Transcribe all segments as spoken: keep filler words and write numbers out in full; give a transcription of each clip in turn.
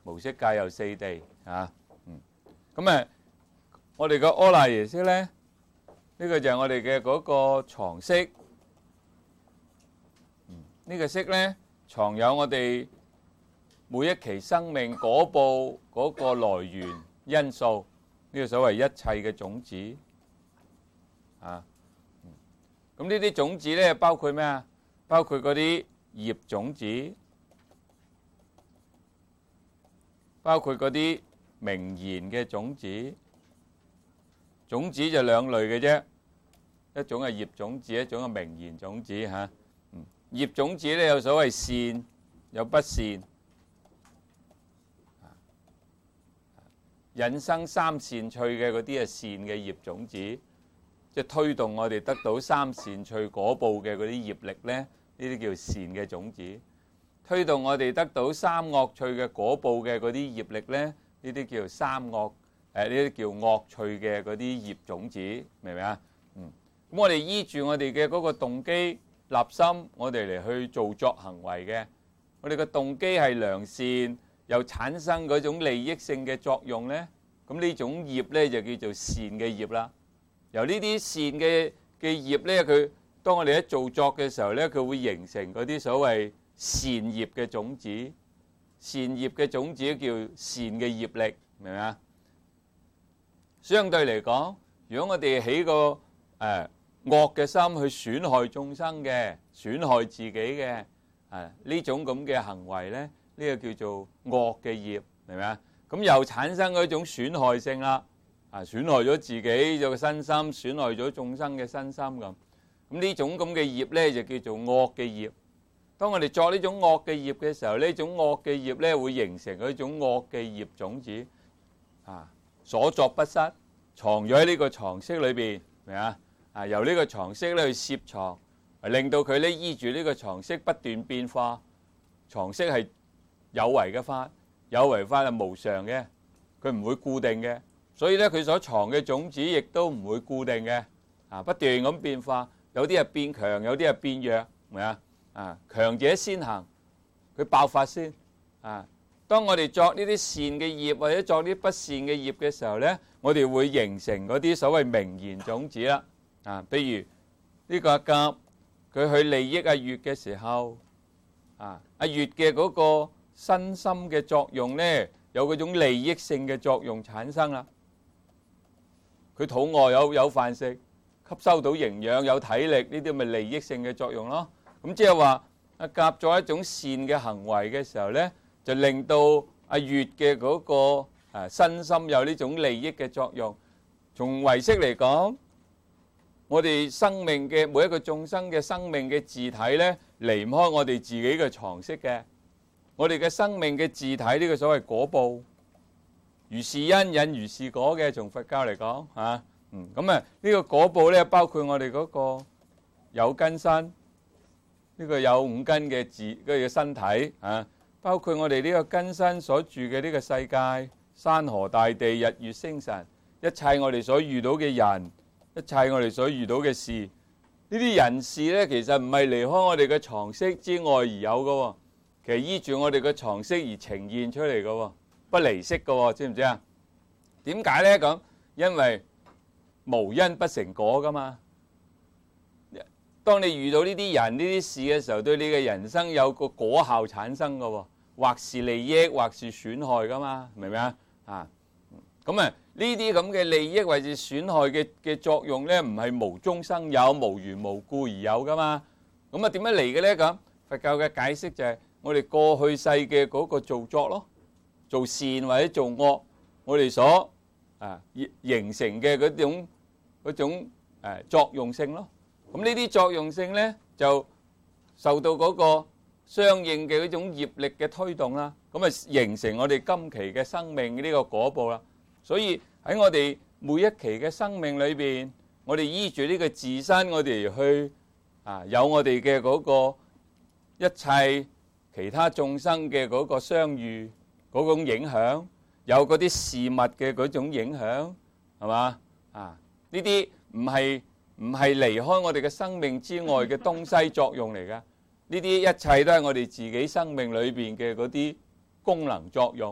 無色界有四地啊。嗯，咁啊，我哋個阿賴耶識咧，呢個就係我哋嘅嗰個藏識。嗯，呢個識咧藏有我哋每一期生命果報嗰個來源因素，呢個所謂一切嘅種子啊。咁呢啲種子咧包括咩啊？包括嗰啲業種子，包括嗰啲名言嘅種子。種子就兩類嘅啫，一種係業種子，一種係名言種子嚇。嗯，業種子咧有所謂善，有不善，引生三善趣嘅嗰啲係善嘅業種子，即係推動我哋得到三善趣果報嘅嗰啲業力咧，呢啲叫善嘅種子。推動我哋得到三惡趣嘅果報嘅嗰啲業力咧，呢啲叫三惡。誒呢啲叫惡趣嘅嗰啲業種子，明唔明啊？嗯，咁我哋依住我哋嘅嗰個動機立心，我哋嚟去做作行為嘅。我哋嘅動機係良善，又產生嗰種利益性嘅作用咧，咁呢種業咧就叫做善嘅業啦。由呢啲善嘅嘅業咧，佢當我哋一做作嘅時候咧，佢會形成嗰啲所謂善業嘅種子。善業嘅種子叫善嘅業力，明唔明啊？相對嚟講，如果我哋起個誒惡嘅心去損害眾生嘅、損害自己嘅誒呢種咁嘅行為咧，呢個叫做惡嘅業，明唔明啊？咁又產生嗰種損害性啦，啊損害咗自己嘅身心，損害咗眾生嘅身心咁。咁呢種咁嘅業咧就叫做惡嘅業。當我哋作呢種惡嘅業嘅時候，呢種惡嘅業咧會形成嗰種惡嘅業種子啊。所作不失，藏咗喺呢個藏識裏邊，明啊？啊，由呢個藏識咧去攝藏，令到佢咧依住呢個藏識不斷變化。藏識係有為嘅法，有為法係無常嘅，佢唔會固定嘅，所以咧佢所藏嘅種子亦都唔會固定嘅，啊，不斷咁變化，有啲係變強，有啲係變弱，明啊？啊，強者先行，佢爆發先，啊。當我哋作呢啲善嘅業或者作呢啲不善嘅業嘅時候咧，我哋會形成嗰啲所謂名言種子啦。啊，譬如呢個阿甲，佢去利益阿乙嘅時候，啊，阿乙嘅嗰個身心嘅作用咧，有嗰種利益性嘅作用產生啦。佢肚餓有有飯食，吸收到營養，有體力，呢啲咪利益性嘅作用咯。咁即係話阿甲做一種善嘅行為嘅時候咧，就令到阿乙嘅嗰個誒身心有呢種利益嘅作用。從唯識嚟講，我哋生命嘅每一個眾生嘅生命嘅自體咧，離唔開我哋自己嘅藏識嘅。我哋嘅生命嘅自體呢個所謂果報，如是因引如是果嘅。從佛教嚟講嚇，嗯咁啊呢個果報咧，包括我哋嗰個有根身，呢個有五根嘅自嗰個身體啊。包括我哋呢個根身所住嘅呢個世界，山河大地、日月星辰，一切我哋所遇到嘅人，一切我哋所遇到嘅事，呢啲人事呢，其實唔係離開我哋嘅藏識之外而有嘅，其實依住我哋嘅藏識而呈現出嚟嘅，不離識嘅，知唔知啊？點解呢？咁因為無因不成果噶嘛。當你遇到呢啲人、呢啲事嘅時候，對你嘅人生有個果效產生嘅，或是利益，或是損害噶嘛，明唔明啊？啊，咁啊呢啲咁嘅利益或者損害嘅嘅作用咧，唔係無中生有、無緣無故而有噶嘛。咁啊點樣嚟嘅咧？咁佛教嘅解釋就係我哋過去世嘅嗰個造作咯，做善或者做惡，我哋所啊形成嘅嗰種嗰種誒作用性咯。咁呢啲作用性咧，就受到嗰個相應嘅嗰種業力嘅推動啦，咁啊形成我哋今期嘅生命呢個果報啦。所以喺我哋每一期嘅生命裏邊，我哋依住呢個自身，我哋去啊有我哋嘅嗰個一切其他眾生嘅嗰個相遇嗰種影響，有嗰啲事物嘅嗰種影響，係嘛啊？呢啲唔係。唔係離開我哋嘅生命之外嘅東西作用嚟㗎，呢啲一切都係我哋自己生命裏邊嘅嗰啲功能作用。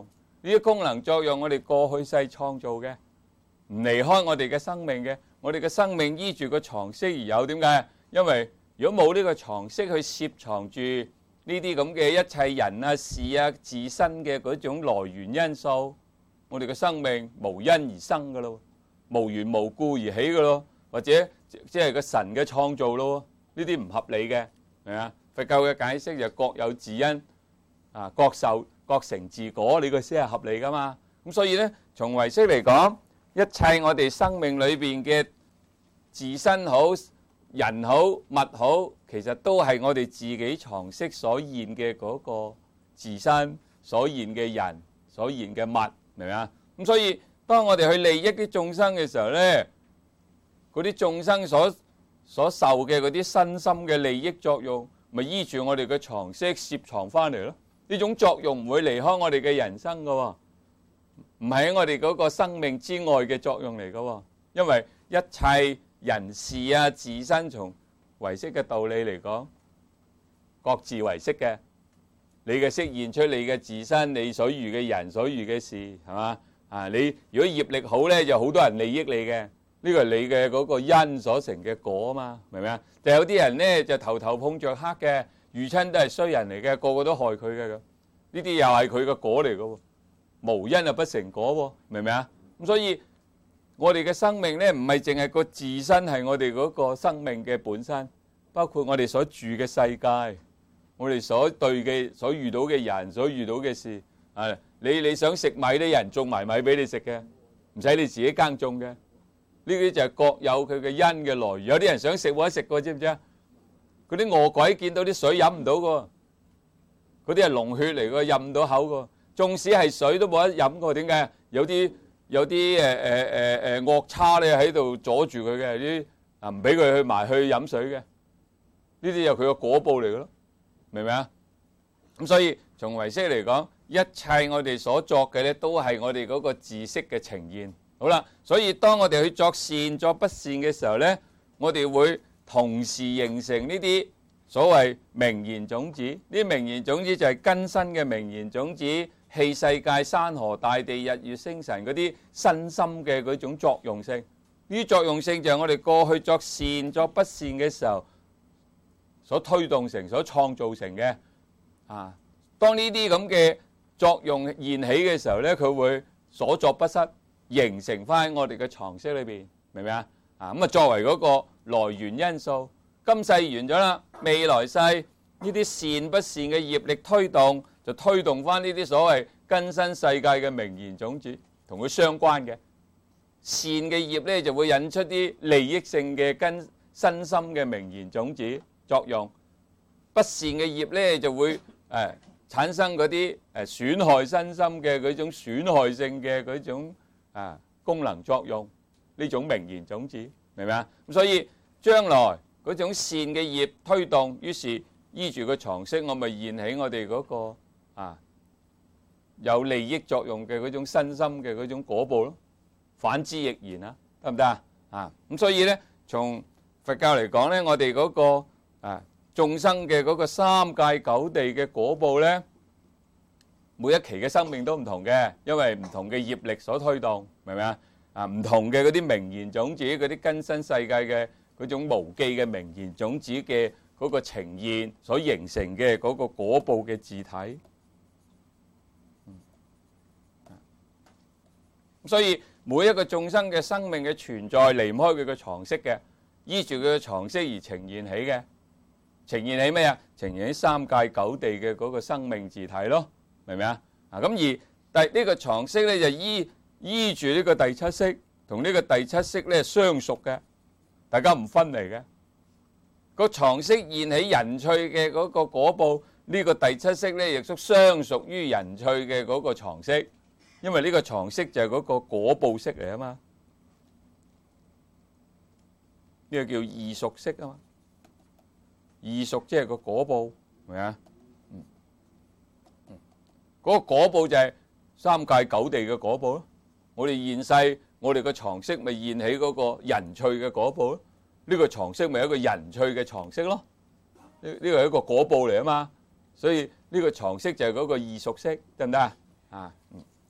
呢啲功能作用我哋過去世創造嘅，唔離開我哋嘅生命嘅。我哋嘅生命依住個床飾而有，點解？因為如果冇呢個床飾去攝藏住呢啲咁嘅一切人啊、事啊、自身嘅嗰種來源因素，我哋嘅生命無因而生噶咯，無緣無故而起噶咯，或者即係個神嘅創造咯，呢啲唔合理嘅，係咪啊？佛教嘅解釋就各有自因，啊，各受各成自果，呢個先係合理噶嘛。咁所以咧，從唯識嚟講，一切我哋生命裏邊嘅自身好、人好、物好，其實都係我哋自己床飾所現嘅嗰個自身所現嘅人所現嘅物，明唔明啊？咁所以當我哋去利益啲眾生嘅時候咧，嗰啲眾生所所受嘅嗰啲身心嘅利益作用，咪依住我哋嘅床飾攝藏翻嚟咯。呢種作用唔會離開我哋嘅人生噶喎，唔係喺我哋嗰個生命之外嘅作用嚟噶喎。因為一切人事啊，自身從唯識嘅道理嚟講，各自唯識嘅。你嘅識現出你嘅自身，你所遇嘅人所遇嘅事，係嘛？啊，你如果業力好咧，就好多人利益你嘅。呢個係你嘅嗰個因所成嘅果啊嘛，明唔明啊？就有啲人咧就頭頭碰着黑嘅，遇親都係衰人嚟嘅，個個都害佢嘅咁。呢啲又係佢嘅果嚟嘅喎，無因啊不成果喎，明唔明啊？咁所以我哋嘅生命咧，唔係淨係個自身係我哋嗰個生命嘅本身，包括我哋所住嘅世界，我哋所對嘅、所遇到嘅人、所遇到嘅事。啊，你你想食米啲人種埋米俾你食嘅，唔使你自己耕種嘅。呢啲就係各有佢嘅因嘅來源。有啲人想食冇得食嘅，知唔知啊？嗰啲餓鬼見到啲水飲唔到嘅，嗰啲係龍血嚟嘅，飲唔到口嘅。縱使係水都冇得飲嘅，點解？有啲有啲誒誒誒誒惡叉咧喺度阻住佢嘅，啲啊唔俾佢去埋去飲水嘅。呢啲就佢個果報嚟嘅咯，明唔明啊？咁所以從唯識嚟講，一切我哋所作嘅咧，都係我哋嗰個自識嘅呈現。好啦，所以當我哋去作善作不善嘅時候咧，我哋會同時形成呢啲所謂名言種子。呢啲名言種子就係根身嘅名言種子，器世界、山河大地、日月星辰嗰啲身心嘅嗰種作用性。呢啲作用性就係我哋過去作善作不善嘅時候所推動成、所創造成嘅。啊，當呢啲咁嘅作用現起嘅時候咧，佢會所作不失。形成翻喺我哋嘅床飾裏邊，明唔明啊？啊咁啊，作為嗰個來源因素，今世完咗啦，未來世呢啲善不善嘅業力推動，就推動翻呢啲所謂根身世界嘅名言種子，同佢相關嘅善嘅業咧，就會引出啲利益性嘅根身心嘅名言種子作用；不善嘅業咧，就會誒、呃、產生嗰啲誒損害身心嘅嗰種損害性嘅嗰種。啊，功能作用呢種名言種子，明唔明啊？咁所以將來嗰種善嘅業推動，於是依住個床飾，我咪現起我哋嗰個啊有利益作用嘅嗰種身心嘅嗰種果報咯。反之亦然啦，得唔得啊？啊，咁所以咧，從佛教嚟講咧，我哋嗰個啊眾生嘅嗰個三界九地嘅果報咧。每一期嘅生命都唔同嘅，因為唔同嘅業力所推動，明唔明啊？啊，唔同嘅嗰啲名言種子，嗰啲根身世界嘅嗰種無記嘅名言種子嘅嗰個呈現所形成嘅嗰個果報嘅自體。所以每一個眾生嘅生命嘅存在離唔開佢嘅床飾嘅，依住佢嘅床飾而呈現起嘅，呈現起咩啊？呈現起三界九地嘅嗰個生命自體咯。明唔明啊？啊咁而第呢個床飾咧就依依住呢個第七識，同呢個第七識咧相屬嘅，大家唔分離嘅。個床飾現起人趣嘅嗰個果報，呢個第七識咧亦都相屬於人趣嘅嗰個床飾，因為呢個床飾就係嗰個果報識嚟啊嘛。呢個叫異熟識啊嘛，異熟即係個果報，明唔明啊？嗰個果報就係三界九地嘅果報咯。我哋現世，我哋個床飾咪現起嗰個人趣嘅果報咯。呢個床飾咪一個人趣嘅床飾咯。呢呢個係一個果報嚟啊嘛。所以呢個床飾就係嗰個異熟識，得唔得啊？啊，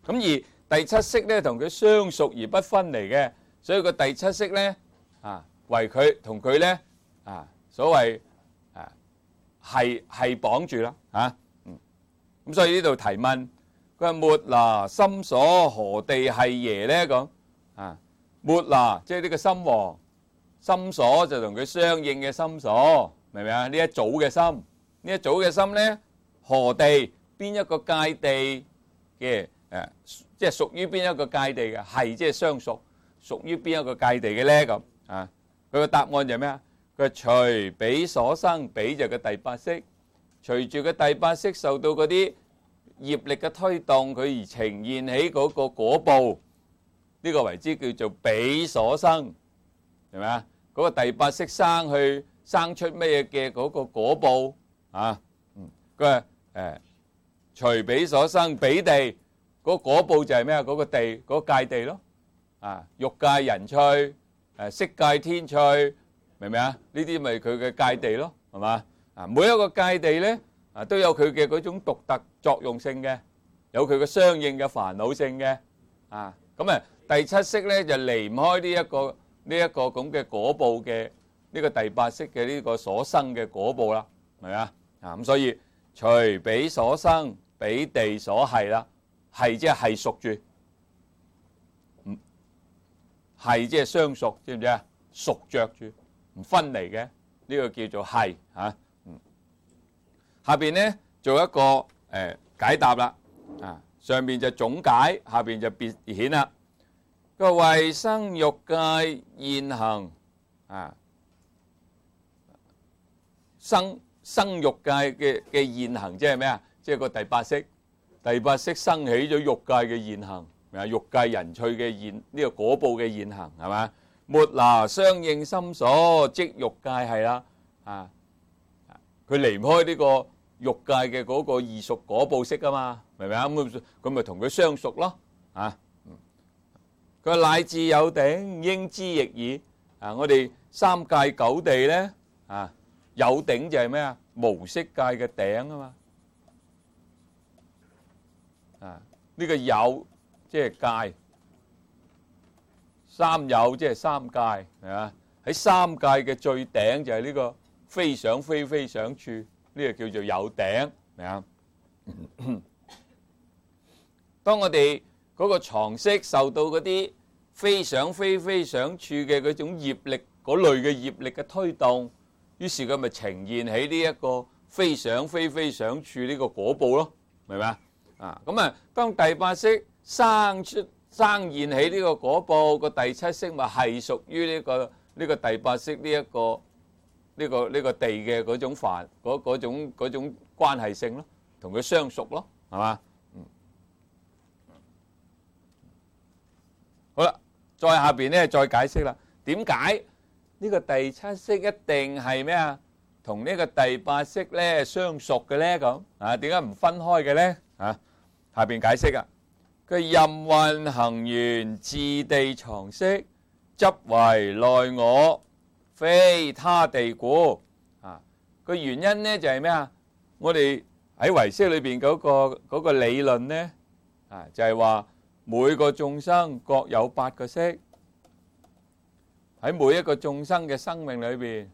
咁而第七色咧同佢相屬而不分離嘅，所以個第七色咧啊為佢同佢咧啊所謂啊係係綁住啦嚇。嗯，咁所以呢度提問，佢話末那心所何地係耶咧咁啊？末那即係呢個心王，心所就同佢相應嘅心所，明唔明啊？呢一組嘅心，呢一組嘅心咧何地邊一個界地嘅誒，即係屬於邊一個界地嘅？係即係相屬，屬於邊一個界地嘅咧咁啊？佢個答案就係咩啊？佢話隨彼所生，彼就係個第八識，隨住個第八識受到嗰啲業力嘅推動，佢而呈現起嗰個果報，呢個為之叫做彼所生，係咪啊？嗰個第八識生去生出咩嘅嗰個果報啊？嗯，佢話誒隨彼所生，彼地嗰個果報就係咩啊？嗰個地嗰個界地咯，啊欲界人趣，誒色界天趣，明唔明啊？呢啲咪佢嘅界地咯，係嘛？啊每一個界地咧啊都有佢嘅嗰種獨特作用性嘅，有佢嘅相應嘅煩惱性嘅，啊咁啊第七識咧就離唔開呢一個呢一個咁嘅果報嘅呢個第八識嘅呢個所生嘅果報啦，係咪啊？啊咁所以隨彼所生，彼地所係啦，係即係係屬住，唔係即係相屬，知唔知啊？屬著住，唔分離嘅，呢個叫做係嚇。嗯，下邊咧做一個誒解答啦，啊上邊就總解，下邊就別顯啦。佢話為生欲界現行啊，生生欲界嘅嘅現行即係咩啊？即係個第八識，第八識生起咗欲界嘅現行，啊欲界人趣嘅現呢個果報嘅現行係嘛？末那相應心所，即欲界係啦，啊，佢離唔開呢個欲界嘅嗰個異熟果報識啊嘛，明唔明啊？咁咁咪同佢相屬咯，啊。佢乃至有頂，應知亦爾。啊，我哋三界九地咧，啊有頂就係咩啊？無色界嘅頂啊嘛。啊，呢個有即係界，三有即係三界，係嘛？喺三界嘅最頂就係呢個非想非非想處，呢個叫做有頂，明啊？當我哋嗰個藏識受到嗰啲非想非非想處嘅嗰種業力，嗰類嘅業力嘅推動，於是佢咪呈現起呢一個非想非非想處呢個果報咯，明唔明啊？啊，咁啊，當第八識生出生現起呢個果報，個第七識咪係屬於呢個呢個第八識呢一個呢個呢個地嘅嗰種範嗰嗰種嗰種關係性咯，同佢相屬咯，係嘛？好啦，再下邊咧再解釋啦。點解呢個第七識一定係咩啊？同呢個第八識咧相屬嘅咧咁啊？點解唔分開嘅咧？啊，下邊解釋啊。佢任運行緣自地藏識，執為內我，非他地故。啊，個原因咧就係咩啊？我哋喺唯識裏邊嗰個嗰個理論咧啊，就係話。每個眾生各有八個識，喺每一個眾生嘅生命裏邊，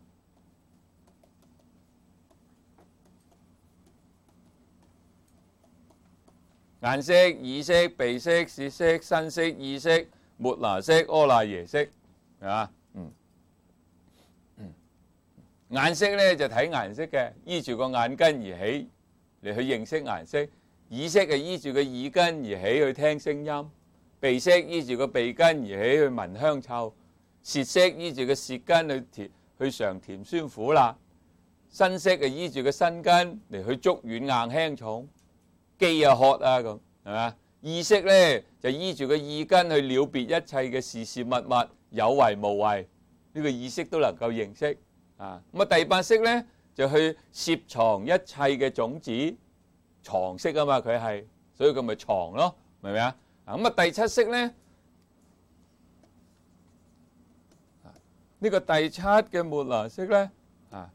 眼識、耳識、鼻識、舌識、身識、意識、末那識、阿賴耶識，係嘛？嗯嗯，眼識咧就睇顏色嘅，依住個眼根而起嚟去認識顏色。耳識係依住個耳根而起去聽聲音，鼻識依住個鼻根而起去聞香臭，舌識依住個舌根去甜去嘗甜酸苦辣，身識係依住個身根嚟去觸軟硬輕重，飢啊渴啊咁，係嘛？意識咧就依住個意根去了別一切嘅事事物物，有為無為，呢個意識都能夠認識啊。咁啊第八識咧就去攝藏一切嘅種子。藏識啊嘛，佢係，所以佢咪藏咯，明唔明啊？咁啊第七識咧，呢個第七嘅末那識咧，啊，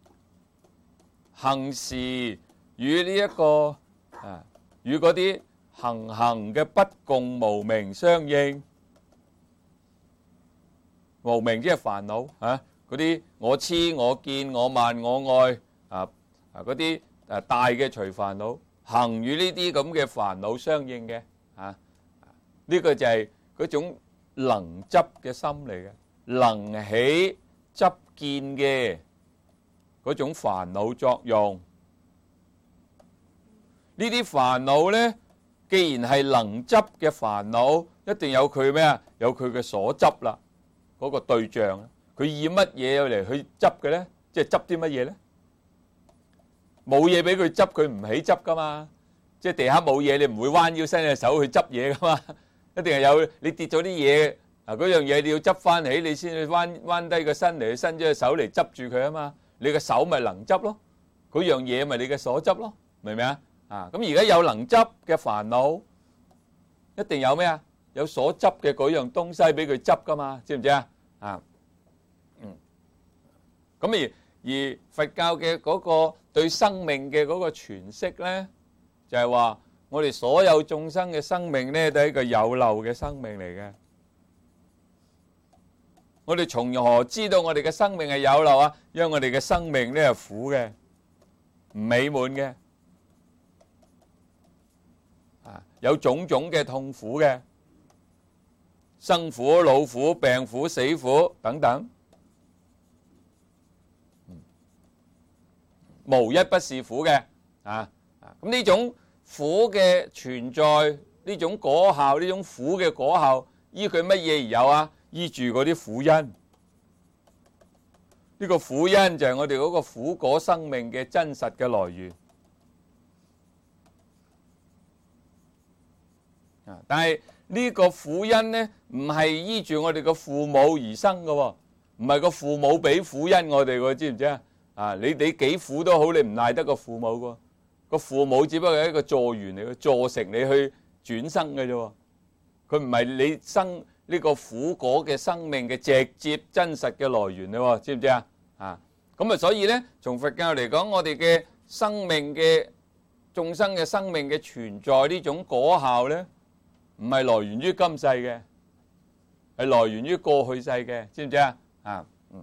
行時與呢一個啊，與嗰啲行行嘅不共無明相應。無明即係煩惱啊，嗰啲我痴、我見、我慢、我愛啊啊嗰啲誒大嘅隨煩惱，行與呢啲咁嘅煩惱相應嘅啊，呢個就係嗰種能執嘅心嚟嘅，能起執見嘅嗰種煩惱作用。呢啲煩惱呢，既然係能執嘅煩惱，一定有佢咩啊？有佢嘅所執啦，嗰個對象。佢以乜嘢嚟去執嘅呢？即係執啲乜嘢呢？冇嘢俾佢執，佢唔起執噶嘛。即係地下冇嘢，你唔會彎腰伸隻手去執嘢噶嘛。一定係有你跌咗啲嘢啊，嗰樣嘢你要執翻起，你先去彎彎低個身嚟，伸咗隻手嚟執住佢啊嘛。你個手咪能執咯，嗰樣嘢咪你嘅所執咯，明唔明啊？啊，咁而家有能執嘅煩惱，一定有咩啊？有所執嘅嗰樣東西俾佢執噶嘛，知唔知啊？啊，嗯，咁而而佛教嘅嗰個對生命嘅嗰個詮釋咧，就係話我哋所有眾生嘅生命咧，都係一個有漏嘅生命嚟嘅。我哋從何知道我哋嘅生命係有漏啊？因為我哋嘅生命咧係苦嘅，唔美滿嘅。有種種嘅痛苦嘅，生苦、老苦、病苦、死苦等等，無一不是苦嘅啊！咁呢種苦嘅存在，呢種果效，呢種苦嘅果效，依佢乜嘢而有啊？依住嗰啲苦因。呢個苦因就係我哋嗰個苦果生命嘅真實嘅來源。但係呢個苦因呢，唔係依住我哋個父母而生嘅喎，唔係個父母俾苦因我哋喎，知唔知啊？啊，你你幾苦都好，你唔賴得個父母嘅，個父母只不過係一個助緣嚟嘅，助成你去轉生嘅啫。佢唔係你生呢個苦果嘅生命嘅直接真實嘅來源喎，知唔知啊？啊，咁啊，所以呢，從佛教嚟講，我哋嘅生命嘅眾生嘅生命嘅存在呢種果效呢，唔係來源於今世嘅，係來源於過去世嘅，知唔知啊？啊，嗯，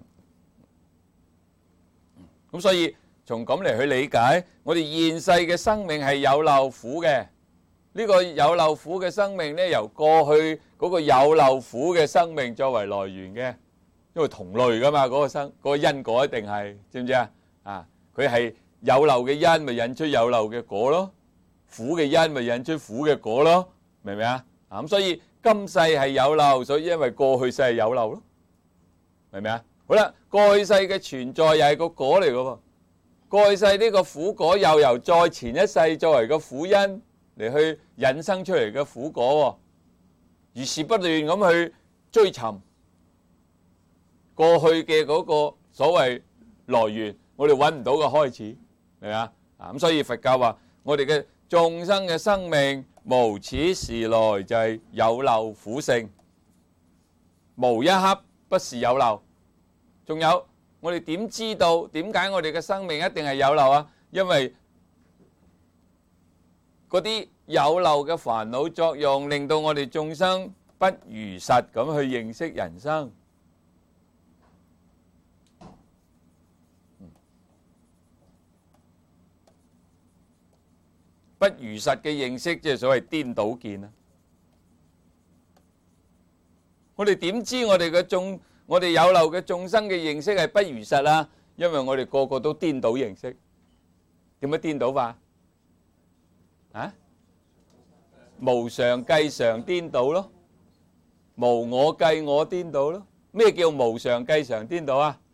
咁所以從咁嚟去理解，我哋現世嘅生命係有漏苦嘅。呢個有漏苦嘅生命呢，由過去嗰個有漏苦嘅生命作為來源嘅，因為同類噶嘛，嗰個生嗰個因果一定係，知唔知啊？啊，佢係有漏嘅因，咪引出有漏嘅果咯；苦嘅因，咪引出苦嘅果咯。明唔明啊？啊咁所以今世係有漏，所以因為過去世係有漏咯，明唔明啊？好啦，過去世嘅存在又係個果嚟嘅喎，過去世呢個苦果又由再前一世作為個苦因嚟去引生出嚟嘅苦果喎，如是不斷咁去追尋過去嘅嗰個所謂來源，我哋揾唔到嘅開始，明唔明啊？啊咁所以佛教話我哋嘅眾生嘅生命，無始時來就係有漏苦性，無一刻不是有漏。仲有我哋點知道點解我哋嘅生命一定係有漏啊？因為嗰啲有漏嘅煩惱作用，令到我哋眾生不如實咁去認識人生。不如實嘅認識，即係所謂顛倒見啊！我哋點知我哋嘅眾，我哋有漏嘅眾生嘅認識係不如實啊？因為我哋個個都顛倒認識。點樣顛倒法？啊？無常計常顛倒咯，無我計我顛倒咯。咩叫無常計常顛倒啊？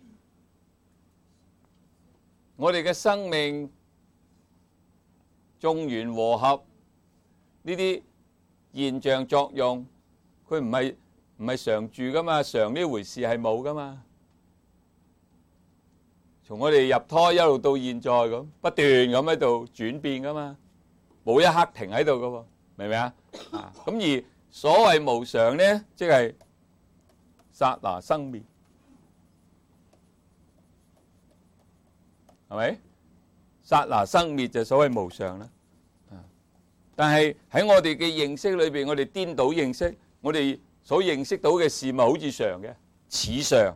我哋嘅生命眾緣和合呢啲現象作用，佢唔係唔係常住噶嘛，常呢回事係冇噶嘛。從我哋入胎一路到現在咁，不斷咁喺度轉變噶嘛，冇一刻停喺度噶喎，明唔明啊？啊，咁而所謂無常呢，即係剎那生滅，係咪？剎那生滅就所謂無常啦。 但係喺我哋嘅認識裏邊，我哋顛倒認識，我哋所認識到嘅事物好似常嘅，似常。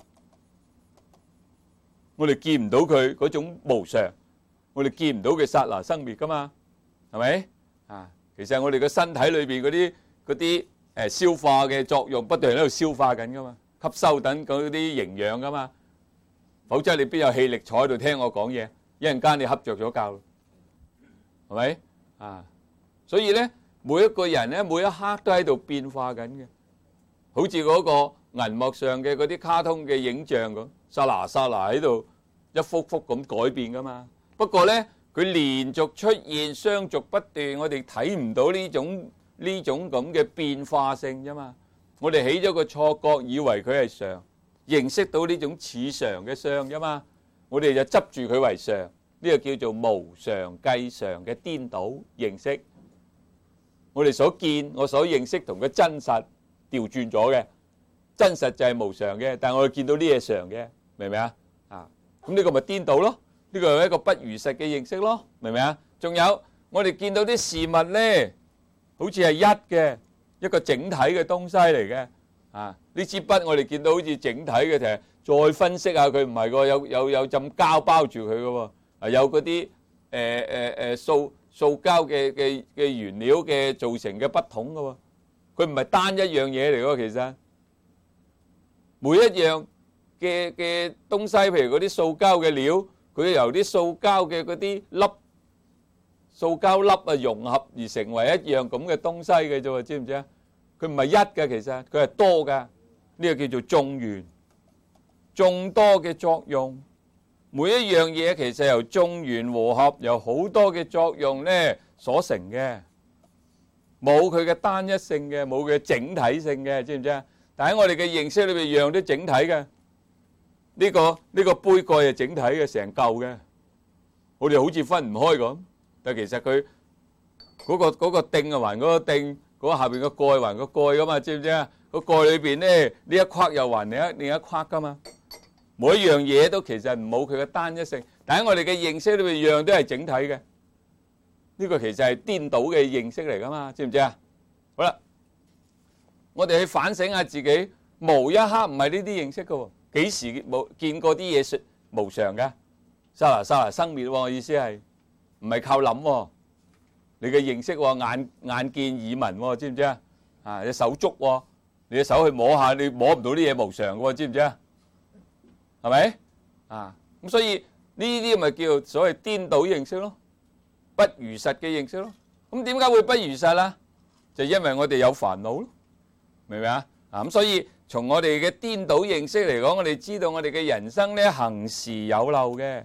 我哋見唔到佢嗰種無常，我哋見唔到佢剎那生滅噶嘛，係咪？啊，其實我哋個身體裏邊嗰啲嗰啲誒消化嘅作用不斷喺度消化緊噶嘛，吸收等嗰啲營養噶嘛，否則你邊有氣力坐喺度聽我講嘢？一陣間你瞌著咗覺，係咪？啊，所以咧，每一個人咧，每一刻都喺度變化緊嘅，好似嗰個銀幕上嘅嗰啲卡通嘅影像咁，剎那剎那喺度一幅幅咁改變噶嘛。不過咧，佢連續出現，相續不斷，我哋睇唔到呢種呢種咁嘅變化性啫嘛。我哋起咗個錯覺，以為佢係常，認識到呢種似常嘅相啫嘛。我哋就執住佢為常，呢個叫做無常繼常嘅顛倒認識。我哋所見，我所認識同佢真實調轉咗嘅，真實就係無常嘅，但係我哋見到呢嘢常嘅，明唔明啊？啊，咁呢個咪顛倒咯？呢個係一個不如實嘅認識咯，明唔明啊？仲有我哋見到啲事物咧，好似係一嘅一個整體嘅東西嚟嘅。啊，呢支筆我哋見到好似整體嘅，其實再分析下佢唔係喎，有有有浸膠包住佢嘅喎，啊有嗰啲誒誒誒塑塑膠嘅嘅嘅原料嘅造成嘅筆筒嘅喎，佢唔係單一樣嘢嚟喎，其實每一樣嘅嘅東西，譬如嗰啲塑膠嘅料，佢由啲塑膠嘅嗰啲粒塑膠粒啊融合而成為一樣咁嘅東西嘅啫喎，知唔知啊？佢唔係一嘅，其實佢係多嘅，呢個叫做眾緣，眾多嘅作用。每一樣嘢其實由眾緣和合，由好多嘅作用咧所成嘅，冇佢嘅單一性嘅，冇佢嘅整體性嘅，知唔知啊？但喺我哋嘅認識裏邊，樣都整體嘅。呢個呢個杯蓋係整體嘅，成嚿嘅。我哋好似分唔開咁，但其實佢嗰個嗰個釘啊，還嗰個釘。嗰下邊個蓋還個蓋噶嘛，知唔知啊？個蓋裏邊咧，呢一框又還另一另一框噶嘛。每一樣嘢都其實冇佢嘅單一性，但喺我哋嘅認識裏邊，樣都係整體嘅。呢個其實係顛倒嘅認識嚟噶嘛，知唔知啊？好啦，我哋去反省下自己，無一刻唔係呢啲認識噶喎。幾時冇見過啲嘢說無常嘅？剎那剎那生滅喎，我意思係唔係靠諗喎。你嘅認識喎，眼眼見耳聞喎，知唔知啊？啊，你手觸喎，你嘅手去摸下，你摸唔到啲嘢無常嘅喎，知唔知啊？係咪？啊，咁所以呢啲咪叫所謂顛倒認識咯，不如實嘅認識咯。咁點解會不如實啊？就因為我哋有煩惱咯，明唔明啊？啊，咁所以從我哋嘅顛倒認識嚟講，我哋知道我哋嘅人生咧行時有漏嘅。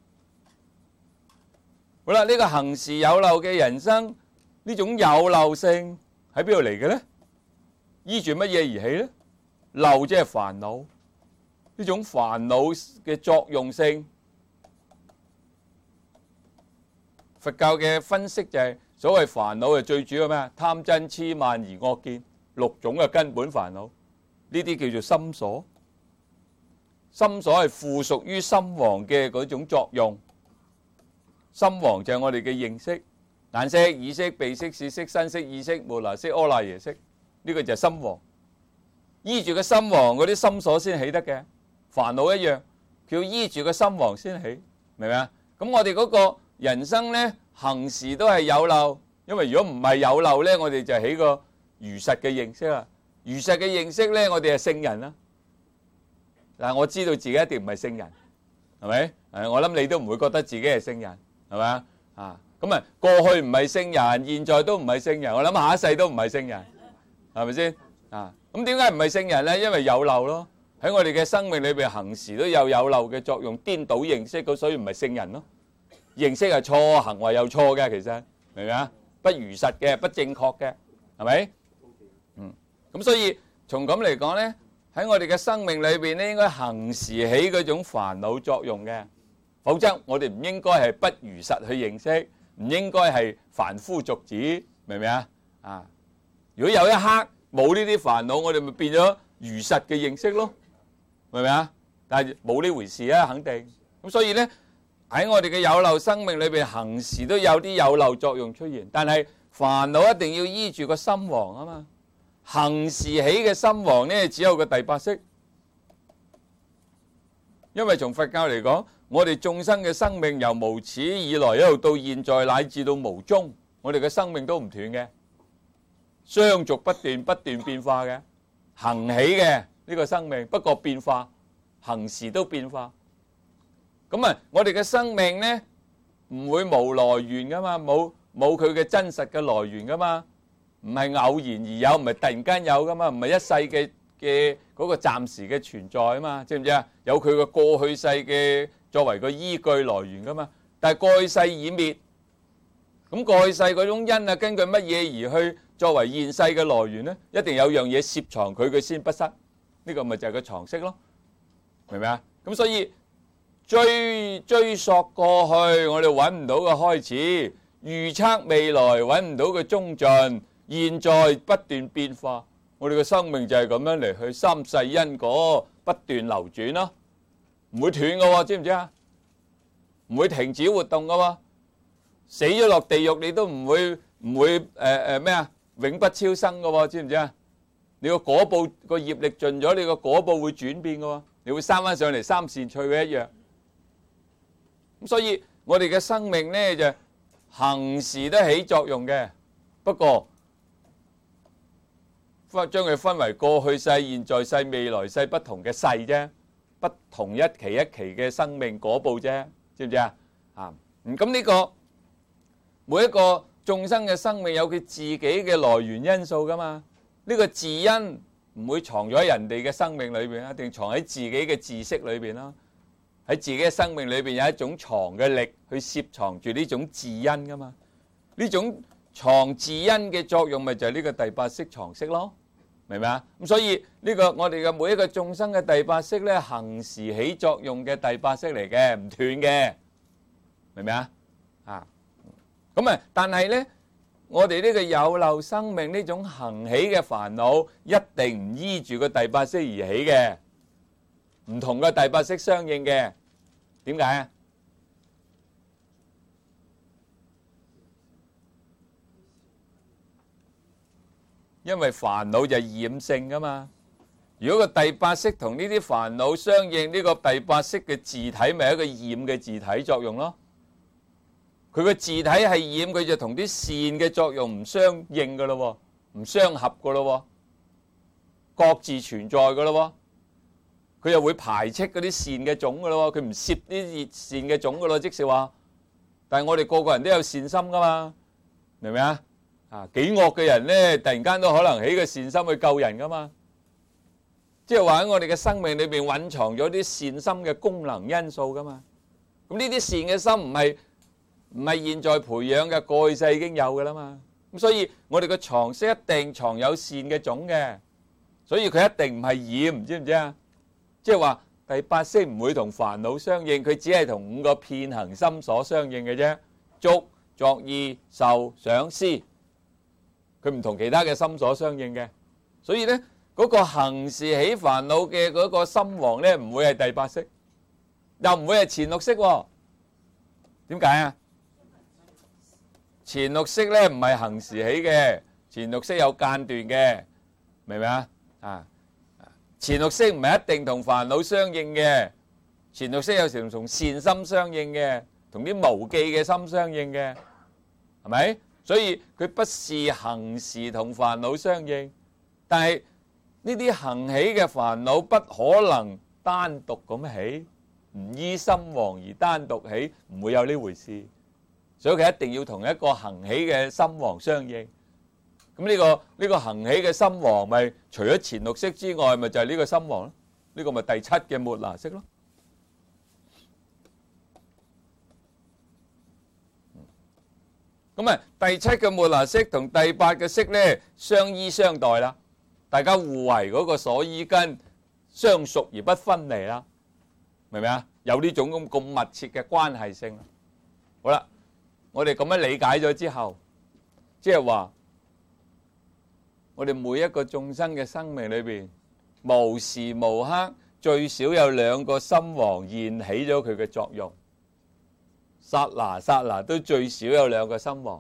好啦，呢個行時有漏嘅人生，呢種有漏性喺邊度嚟嘅咧？依住乜嘢而起咧？漏即係煩惱，呢種煩惱嘅作用性，佛教嘅分析就係所謂煩惱係最主要咩啊？貪嗔痴慢疑惡見六種嘅根本煩惱，呢啲叫做心所。心所係附屬於心王嘅嗰種作用。心王就係我哋嘅認識，眼識、耳識、鼻識、舌識、身識、意識、無那識、阿賴耶識，呢個就係心王。依住個心王嗰啲心所先起得嘅，煩惱一樣，佢要依住個心王先起，明唔明啊？咁我哋嗰個人生咧，行時都係有漏，因為如果唔係有漏咧，我哋就起個如實嘅認識啦。如實嘅認識咧，我哋係聖人啦。嗱，我知道自己一定唔係聖人，係咪？誒，我諗你都唔會覺得自己係聖人。係咪啊？啊，咁啊，過去唔係聖人，現在都唔係聖人，我諗下一世都唔係聖人，係咪先？啊，咁點解唔係聖人咧？因為有漏咯，喺我哋嘅生命裏邊行時都有有漏嘅作用，顛倒認識，咁所以唔係聖人咯。認識係錯，行為又錯嘅，其實明唔明啊？不如實嘅，不正確嘅，係咪？嗯，咁所以從咁嚟講咧，喺我哋嘅生命裏邊咧，應該行時起嗰種煩惱作用嘅。否則我哋唔應該係不如實去認識，唔應該係凡夫俗子，明唔明啊？啊！如果有一刻冇呢啲煩惱，我哋咪變咗如實嘅認識咯，明唔明啊？但係冇呢回事啊，肯定。咁所以咧，喺我哋嘅有漏生命裏邊，行時都有啲有漏作用出現，但係煩惱一定要依住個心王啊嘛。行時起嘅心王呢，只有個第八識。因為從佛教嚟講，我哋眾生嘅生命由無始以來一路到現在乃至到無終，我哋嘅生命都唔斷嘅，相續不斷，不斷變化嘅，行起嘅呢個生命，不過變化，行時都變化。咁啊，我哋嘅生命呢，唔會無來源噶嘛，冇冇佢嘅真實嘅來源噶嘛，唔係偶然而有，唔係突然間有噶嘛，唔係一世嘅嘅嗰個暫時嘅存在啊嘛，知唔知啊？有佢嘅過去世嘅作為個依據來源噶嘛，但係過去世已滅，咁過去世嗰種因啊，根據乜嘢而去作為現世嘅來源呢？一定有樣嘢攝藏佢，佢先不失，呢個咪就係個常識咯，明唔明啊？咁所以追追溯過去，我哋揾唔到個開始；預測未來，揾唔到個終盡。現在不斷變化，我哋嘅生命就係咁樣嚟去三世因果不斷流轉咯，唔會斷嘅喎，知唔知啊？唔會停止活動嘅喎，死咗落地獄你都唔會唔會誒誒咩啊？永不超生嘅喎，知唔知啊？你個果報個業力盡咗，你個果報會轉變嘅喎，你會生翻上嚟三善趣嘅一樣。咁所以我哋嘅生命呢，就行時都起作用嘅，不過分將佢分為過去世、現在世、未來世不同嘅世啫，不同一期一期嘅生命果報啫，知唔知啊？啊，咁呢個每一個眾生嘅生命有佢自己嘅來源因素噶嘛，呢個自因唔會藏咗喺人哋嘅生命裏邊，一定藏喺自己嘅知識裏邊啦。喺自己嘅生命裏邊有一種藏嘅力去攝藏住呢種自因噶嘛，呢種藏自因嘅作用咪就係呢個第八識藏識咯，明唔明啊？咁所以呢個我哋嘅每一個眾生嘅第八識咧，行時起作用嘅第八識嚟嘅，唔斷嘅，明唔明啊？啊，咁啊，但係咧，我哋呢個有漏生命呢種行起嘅煩惱，一定唔依住個第八識而起嘅。唔同嘅第八識相應嘅，點解啊？因為煩惱就係染性噶嘛。如果個第八識同呢啲煩惱相應，呢個第八識嘅自體咪一個染嘅自體作用咯。佢個自體係染，佢就同啲善嘅作用唔相應噶咯，唔相合噶咯，各自存在噶咯。佢又會排斥嗰啲善嘅種噶咯，佢唔攝啲善嘅種噶咯，即是話，但係我哋個個人都有善心噶嘛，明唔明啊？啊，幾惡嘅人咧，突然間都可能起個善心去救人噶嘛，即係話喺我哋嘅生命裏邊蘊藏咗啲善心嘅功能因素噶嘛。咁呢啲善嘅心唔係唔係現在培養嘅，過去世已經有噶啦嘛。咁所以我哋嘅藏識一定藏有善嘅種嘅，所以佢一定唔係染，知唔知啊？即係話第八識唔會同煩惱相應，佢只係同五個遍行心所相應嘅啫。觸、作意、受、想、思，佢唔同其他嘅心所相應嘅。所以咧，嗰個行時起煩惱嘅嗰個心王咧，唔會係第八識，又唔會係前六識喎。點解啊？前六識咧唔係行時起嘅，前六識有間斷嘅，明唔明啊？啊！前六識唔係一定同煩惱相應嘅，前六識有時同善心相應嘅，同啲無記嘅心相應嘅，係咪？所以佢不是行時同煩惱相應，但係呢啲行起嘅煩惱不可能單獨咁起，唔依心王而單獨起，唔會有呢回事。所以佢一定要同一個行起嘅心王相應。咁呢個呢個行起嘅心王咪除咗前六識之外，咪就係呢個心王咯。呢個咪第七嘅末那識咯。咁啊，第七嘅末那識同第八嘅識咧，相依相待啦，大家互為嗰個所依根，相屬而不分離啦，明唔明啊？有呢種咁咁密切嘅關係性。好啦，我哋咁樣理解咗之後，即係話，我哋每一個眾生嘅生命裏邊，無時無刻最少有兩個心王現起咗佢嘅作用，剎那剎那都最少有兩個心王。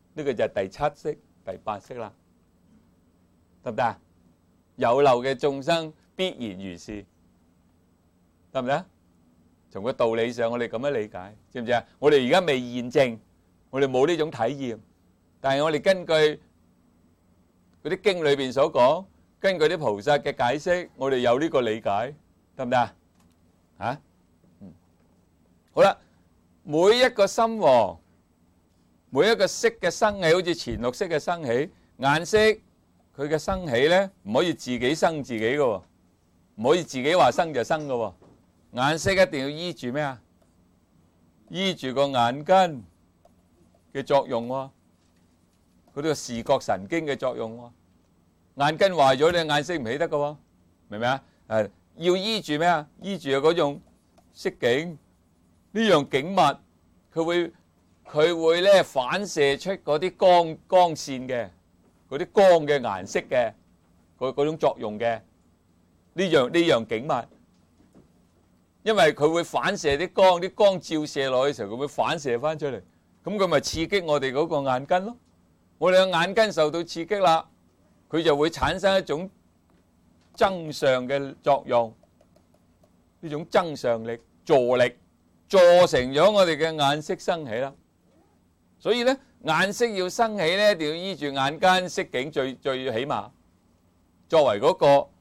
呢個就係第七式、第八式啦，得唔得啊？有漏嘅眾生必然如是，得唔得？從個道理上，我哋咁樣理解，知唔知啊？我哋而家未驗證，我哋冇呢種體驗，但係我哋根據嗰啲經裏邊所講，根據啲菩薩嘅解釋，我哋有呢個理解，得唔得啊？嚇，嗯，好啦，每一個心王，每一個色嘅生起，好似前六色嘅生起，顏色佢嘅生起咧，唔可以自己生自己嘅喎，唔可以自己話生就生嘅喎。顏色一定要依住咩啊？依住個眼根嘅作用喎，嗰啲視覺神經嘅作用喎。眼根壞咗，你眼色唔起得嘅喎，明唔明啊？誒，要依住咩啊？依住嗰種色境，呢樣景物，佢會佢會咧反射出嗰啲光光線嘅，嗰啲光嘅顏色嘅，嗰嗰種作用嘅呢樣呢樣景物。因為佢會反射啲光，啲光照射落去嘅時候，佢會反射翻出嚟，咁佢咪刺激我哋嗰個眼根咯。我哋嘅眼根受到刺激啦，佢就會產生一種增上嘅作用，呢種增上力、助力，助成咗我哋嘅眼色生起啦。所以咧，眼色要生起咧，一定要依住眼根色境最最起碼，作為嗰個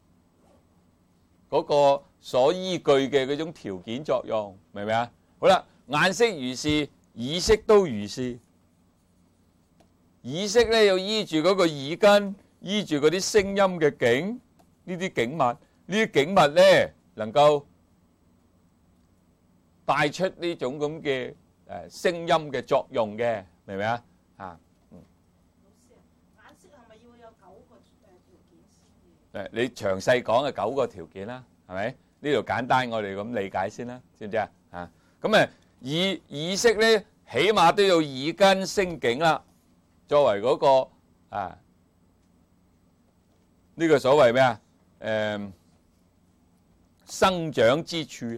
嗰個所依據嘅嗰種條件作用，明唔明啊？好啦，眼色如是，耳色都如是。耳色咧要依住嗰個耳根，依住嗰啲聲音嘅境，呢啲景物，呢啲景物咧能夠帶出呢種咁嘅誒聲音嘅作用嘅，明唔明啊？啊，嗯。 老師啊，眼色係咪要有九個誒條件先？ 誒，你詳細講嘅九個條件啦，係咪？呢度簡單，我哋咁理解先啦，知唔知啊？啊，咁誒耳耳色咧，起碼都要耳根聲境啦，作為嗰個啊呢個所謂咩啊？誒生長之處，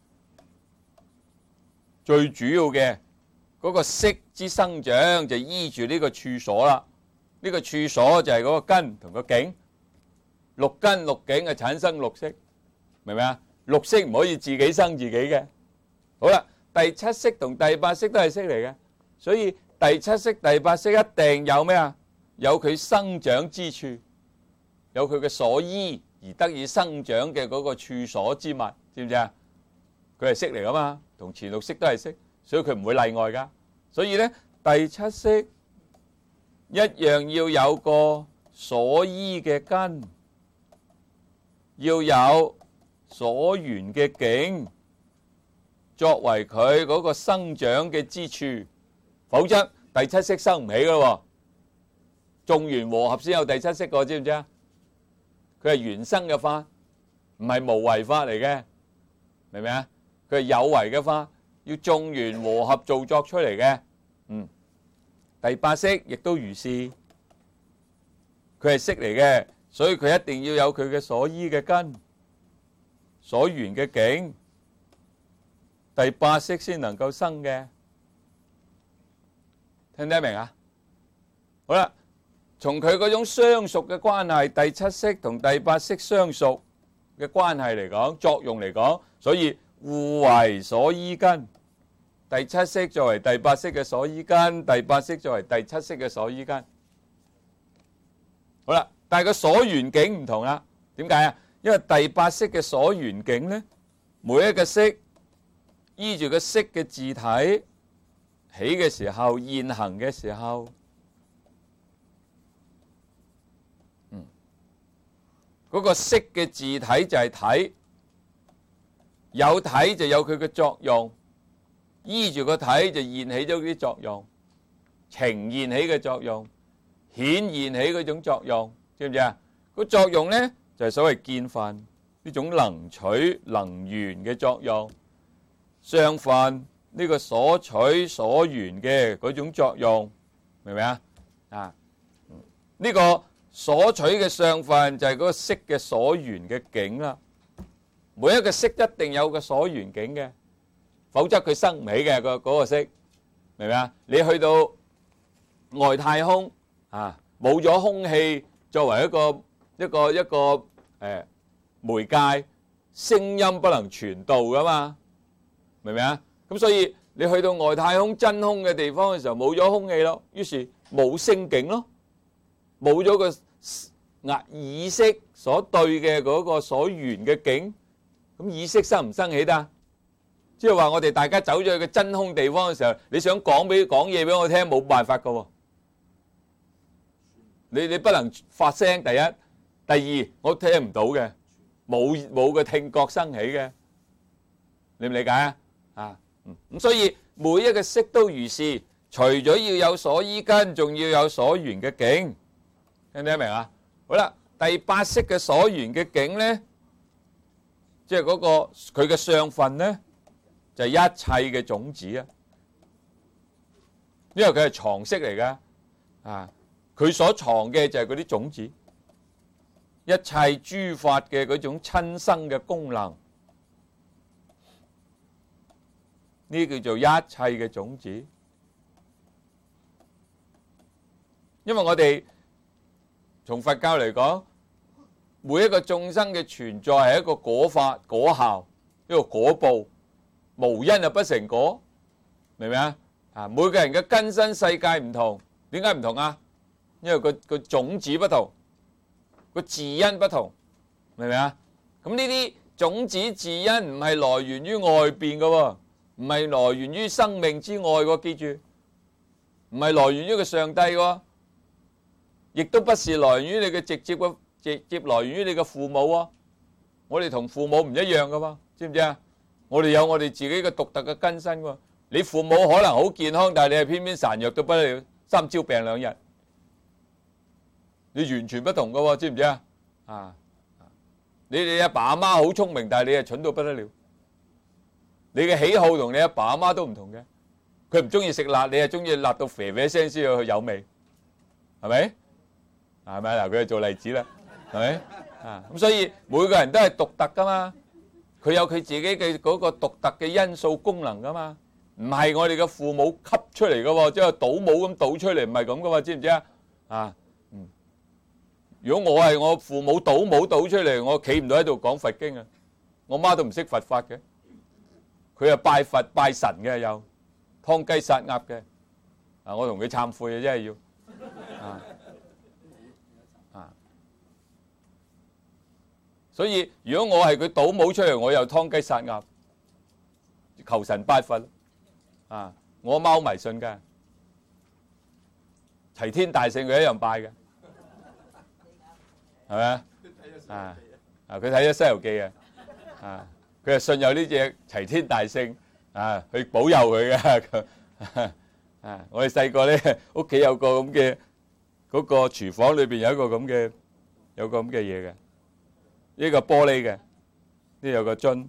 最主要嘅嗰個色之生長就依住呢個處所啦。呢個處所就係嗰個根同個境，六根六境啊產生六色。明唔明啊？六色唔可以自己生自己嘅。好啦，第七色同第八色都係色嚟嘅，所以第七色、第八色一定有咩啊？有佢生長之處，有佢嘅所依而得以生長嘅嗰個處所之物，知唔知啊？佢係色嚟噶嘛，同前六色都係色，所以佢唔會例外噶。所以咧，第七色一樣要有個所依嘅根，要有所緣嘅境，作為佢嗰個生長嘅之處，否則第七色生唔起噶喎。眾緣和合先有第七色個，知唔知啊？佢係緣生嘅法，唔係無為法嚟嘅，明唔明啊？佢係有為嘅法，要眾緣和合造作出嚟嘅。嗯，第八色亦都如是，佢係色嚟嘅，所以佢一定要有佢嘅所依嘅根。所緣嘅境，第八色先能夠生嘅，聽得明啊？好啦，從佢嗰種相屬嘅關係，第七色同第八色相屬嘅關係嚟講，作用嚟講，所以互為所依根。第七色作為第八色嘅所依根，第八色作為第七色嘅所依根。好啦，但係個所緣境唔同啦，點解啊？因為第八色嘅所緣境咧，每一個色依住個色嘅自體起嘅時候，現行嘅時候，嗯，嗰個色嘅自體就係體，有體就有佢嘅作用，依住個體就現起咗啲作用，呈現起嘅作用，顯現起嗰種作用，知唔知啊？個作用咧，就係所謂見分呢種能取能緣嘅作用，相分呢個所取所緣嘅嗰種作用，明唔明啊？啊，呢個所取嘅相分就係嗰個色嘅所緣嘅境啦。每一個色一定有個所緣境嘅，否則佢生唔起嘅個嗰個色，明唔明啊？你去到外太空啊，冇咗空氣作為一個一個一個誒、呃、媒介，聲音不能傳導噶嘛，明唔明啊？咁所以你去到外太空真空嘅地方嘅時候，冇咗空氣咯，於是冇聲境咯，冇咗個壓意識所對嘅嗰個所緣嘅境，咁意識生唔生起得？即係話我哋大家走咗去個真空地方嘅時候，你想講俾講嘢俾我聽，冇辦法噶喎。你你不能發聲，第一，第二我聽唔到嘅，冇冇個聽覺生起嘅，理唔理解啊？啊，咁所以每一個識都如是，除咗要有所依根，仲要有所緣嘅境，聽唔聽得明啊？好啦，第八識嘅所緣嘅境咧，即係嗰個佢嘅相分咧。就係一切嘅種子啊，因為佢係藏識嚟噶，啊，佢所藏嘅就係嗰啲種子，一切諸法嘅嗰種親生嘅功能，呢叫做一切嘅種子。因為我哋從佛教嚟講，每一個眾生嘅存在係一個果法果效，一個果報。無因就不成果，明唔明啊？啊，每個人嘅根身世界唔同，點解唔同啊？因為個個種子不同，個自因不同，明唔明啊？咁呢啲種子自因唔係來源於外邊嘅喎，唔係來源於生命之外喎，記住，唔係來源於個上帝喎，亦都不是來源於你嘅直接嘅直接來源於你嘅父母喎。我哋同父母唔一樣嘅喎，知唔知啊？我哋有我哋自己嘅獨特嘅根身喎。你父母可能好健康，但係你係偏偏孱弱到不得了，三朝病兩日。你完全不同嘅喎，知唔知啊？啊，你哋阿爸阿媽好聰明，但係你係蠢到不得了。你嘅喜好同你阿爸阿媽都唔同嘅。佢唔中意食辣，你係中意辣到啡啡聲先去有味，係咪？係咪嗱？佢係做例子啦，係咪？啊，咁所以每個人都係獨特噶嘛。佢有佢自己嘅嗰個獨特嘅因素功能噶嘛，唔係我哋嘅父母吸出嚟嘅喎，即係倒模咁倒出嚟，唔係咁噶嘛，知唔知啊？啊，嗯，如果我係我父母倒模倒出嚟，我企唔到喺度講佛經啊！我媽都唔識佛法嘅，佢係拜佛拜神嘅，又劏雞殺鴨嘅，啊！我同佢懺悔啊，真係要啊。所以如果我係佢倒模出嚟，我又劏雞殺鴨，求神拜佛啊！我貓迷信㗎，齊天大聖佢一樣拜嘅，係咪啊？啊啊！佢睇咗《西遊記》啊，啊！佢係信有呢隻齊天大聖啊，去保佑佢嘅。啊！我哋細個咧，屋企有個咁嘅嗰個廚房裏邊有一個咁嘅有個咁嘅嘢嘅。呢個玻璃嘅，呢有個樽，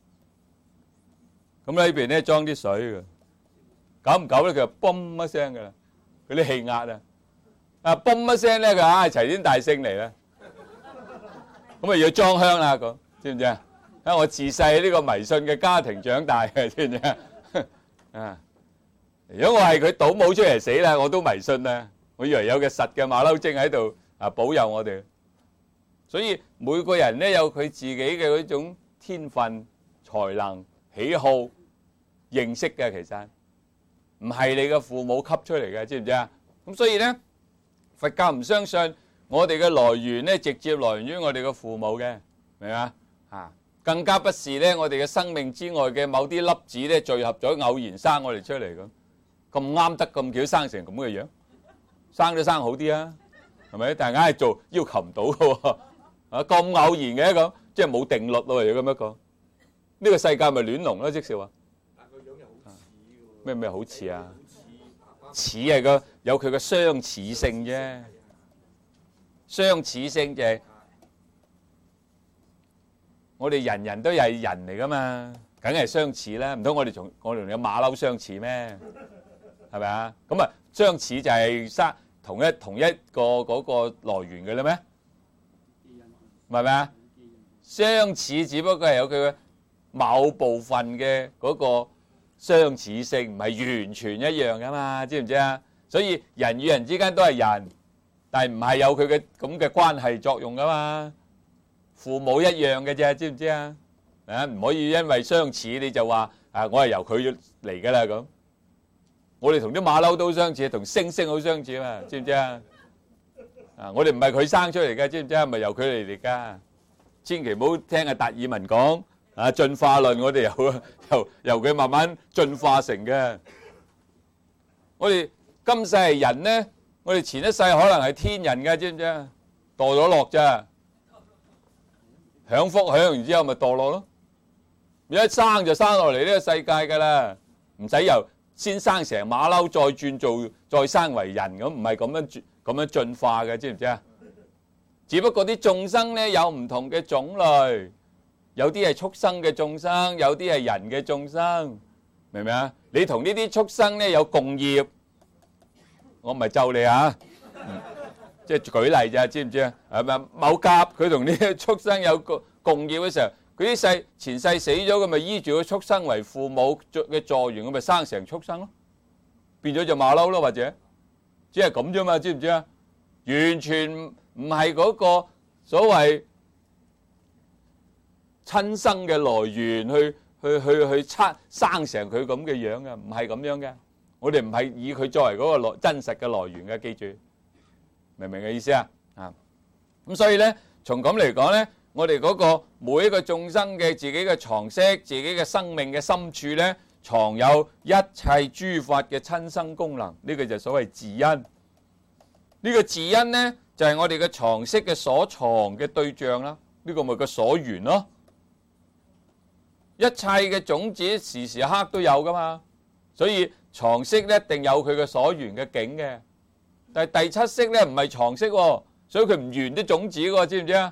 咁呢邊咧裝啲水嘅，久唔久咧佢就嘣一聲嘅啦，嗰啲氣壓啊，啊嘣一聲咧佢啊齊天大聖嚟啦，咁啊要裝香啦，講知唔知啊？啊我自細喺呢個迷信嘅家庭長大嘅，知唔知啊？啊，如果我係佢倒模出嚟死啦，我都迷信啦，我以為有個實嘅馬騮精喺度啊保佑我哋。所以每個人咧有佢自己嘅嗰種天分、才能、喜好、認識嘅，其實唔係你嘅父母吸出嚟嘅，知唔知啊？咁所以咧，佛教唔相信我哋嘅來源咧直接來源於我哋嘅父母嘅，明嘛？啊，更加不是咧我哋嘅生命之外嘅某啲粒子咧聚合咗偶然生我哋出嚟咁，咁啱得咁巧生成咁嘅樣，生都生好啲啊，係咪？但係硬係做要求唔到嘅喎。啊咁偶然嘅咁，即係冇定律咯，又咁樣講。呢個世界咪亂龍咯，即係話。但係個樣又好似喎。咩咩好似啊？似係個有佢嘅相似性啫。相似性就係我哋人人都係人嚟噶嘛，梗係相似啦。唔通我哋同我哋同個馬騮相似咩？係咪啊？咁啊，相似就係生同一同一個嗰個來源嘅啦咩？係咪啊？相似只不過係有佢嘅某部分嘅嗰個相似性，唔係完全一樣噶嘛，知唔知啊？ 所以人與人之間都係人，但係唔係有佢嘅咁嘅關係作用噶嘛。父母一樣嘅啫，知唔知啊？啊，唔可以因為相似你就話啊，我係由佢嚟噶啦咁。我哋同啲馬騮都相似，同猩猩好相似啊嘛，知唔知啊？啊，我哋唔係佢生出嚟嘅，知唔知啊？咪由佢嚟嚟噶。千祈唔好聽阿達爾文講啊，進化論我哋由由由佢慢慢進化成嘅。我哋今世係人咧，我哋前一世可能係天人嘅，知唔知啊？墮咗落咋，享福享完之後咪墮落咯。一生就生落嚟呢個世界噶啦，唔使由先生成馬騮再轉做再生為人咁，唔係咁樣轉咁樣進化嘅，知唔知啊？只不過啲眾生咧有唔同嘅種類，有啲係畜生嘅眾生，有啲係人嘅眾生，明唔明啊？你同呢啲畜生咧有共業，我唔係咒你啊，嗯、即係舉例咋，知唔知啊？係咪某甲佢同呢啲畜生有共共業嘅時候，佢啲世前世死咗，佢咪依住個畜生為父母嘅助緣，咁咪生成畜生咯，變咗隻馬騮咯，或者只係咁啫嘛，知唔知啊？完全唔係嗰個所謂親生嘅來源去去去去生生成佢咁嘅樣嘅，唔係咁樣嘅。我哋唔係以佢作為嗰個來真實嘅來源嘅，記住，明唔明嘅意思啊？啊，咁所以咧，從咁嚟講咧，我哋嗰個每一個眾生嘅自己嘅藏識、自己嘅生命嘅深處咧，藏有一切諸法嘅親生功能，呢個就係所謂自因。呢個自因咧，就係我哋嘅藏識嘅所藏嘅對象啦。呢個咪個所緣咯。一切嘅種子時時刻刻都有噶嘛，所以藏識咧一定有佢嘅所緣嘅境嘅。但係第七識咧唔係藏識喎，所以佢唔緣啲種子喎，知唔知啊？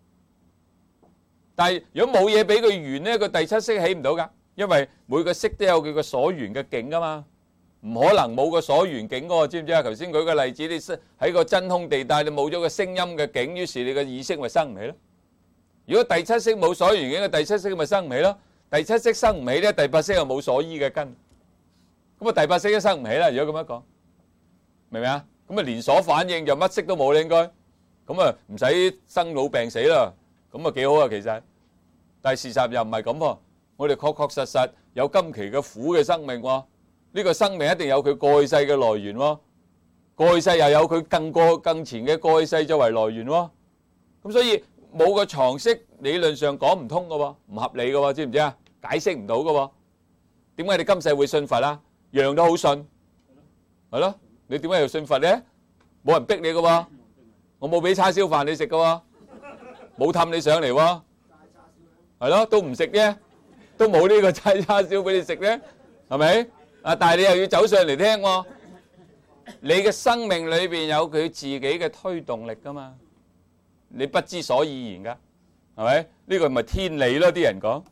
但係如果冇嘢俾佢緣咧，個第七識起唔到噶，因為每個識都有佢個所緣嘅境噶嘛。唔可能冇個所緣境喎，知唔知啊？頭先舉個例子，你喺個真空地帶，你冇咗個聲音嘅境，於是你個意識咪生唔起咯。如果第七識冇所緣境嘅第七識咪生唔起咯。第七識生唔起咧，第八識又冇所依嘅根，咁啊第八識都生唔起啦。如果咁樣講，明唔明啊？咁啊連鎖反應就乜識都冇啦，應該咁啊唔使生老病死啦，咁啊幾好啊其實。但係事實又唔係咁喎，我哋確確實實有今期嘅苦嘅生命喎。呢個生命一定有佢過去世嘅來源喎，過去世又有佢更過更前嘅過去世作為來源喎。咁所以冇個藏識，理論上講唔通嘅喎，唔合理嘅喎，知唔知啊？解釋唔到嘅喎。點解你今世會信佛啊？樣樣都好信，係咯？你點解要信佛咧？冇人逼你嘅喎，我冇俾叉燒飯你食嘅喎，冇氹你上嚟喎，係咯？都唔食啫，都冇呢個叉叉燒俾你食咧，係咪？啊！但係你又要走上嚟聽喎，你嘅生命裏邊有佢自己嘅推動力噶嘛？你不知所以然噶，係咪？呢個咪天理咯？啲人講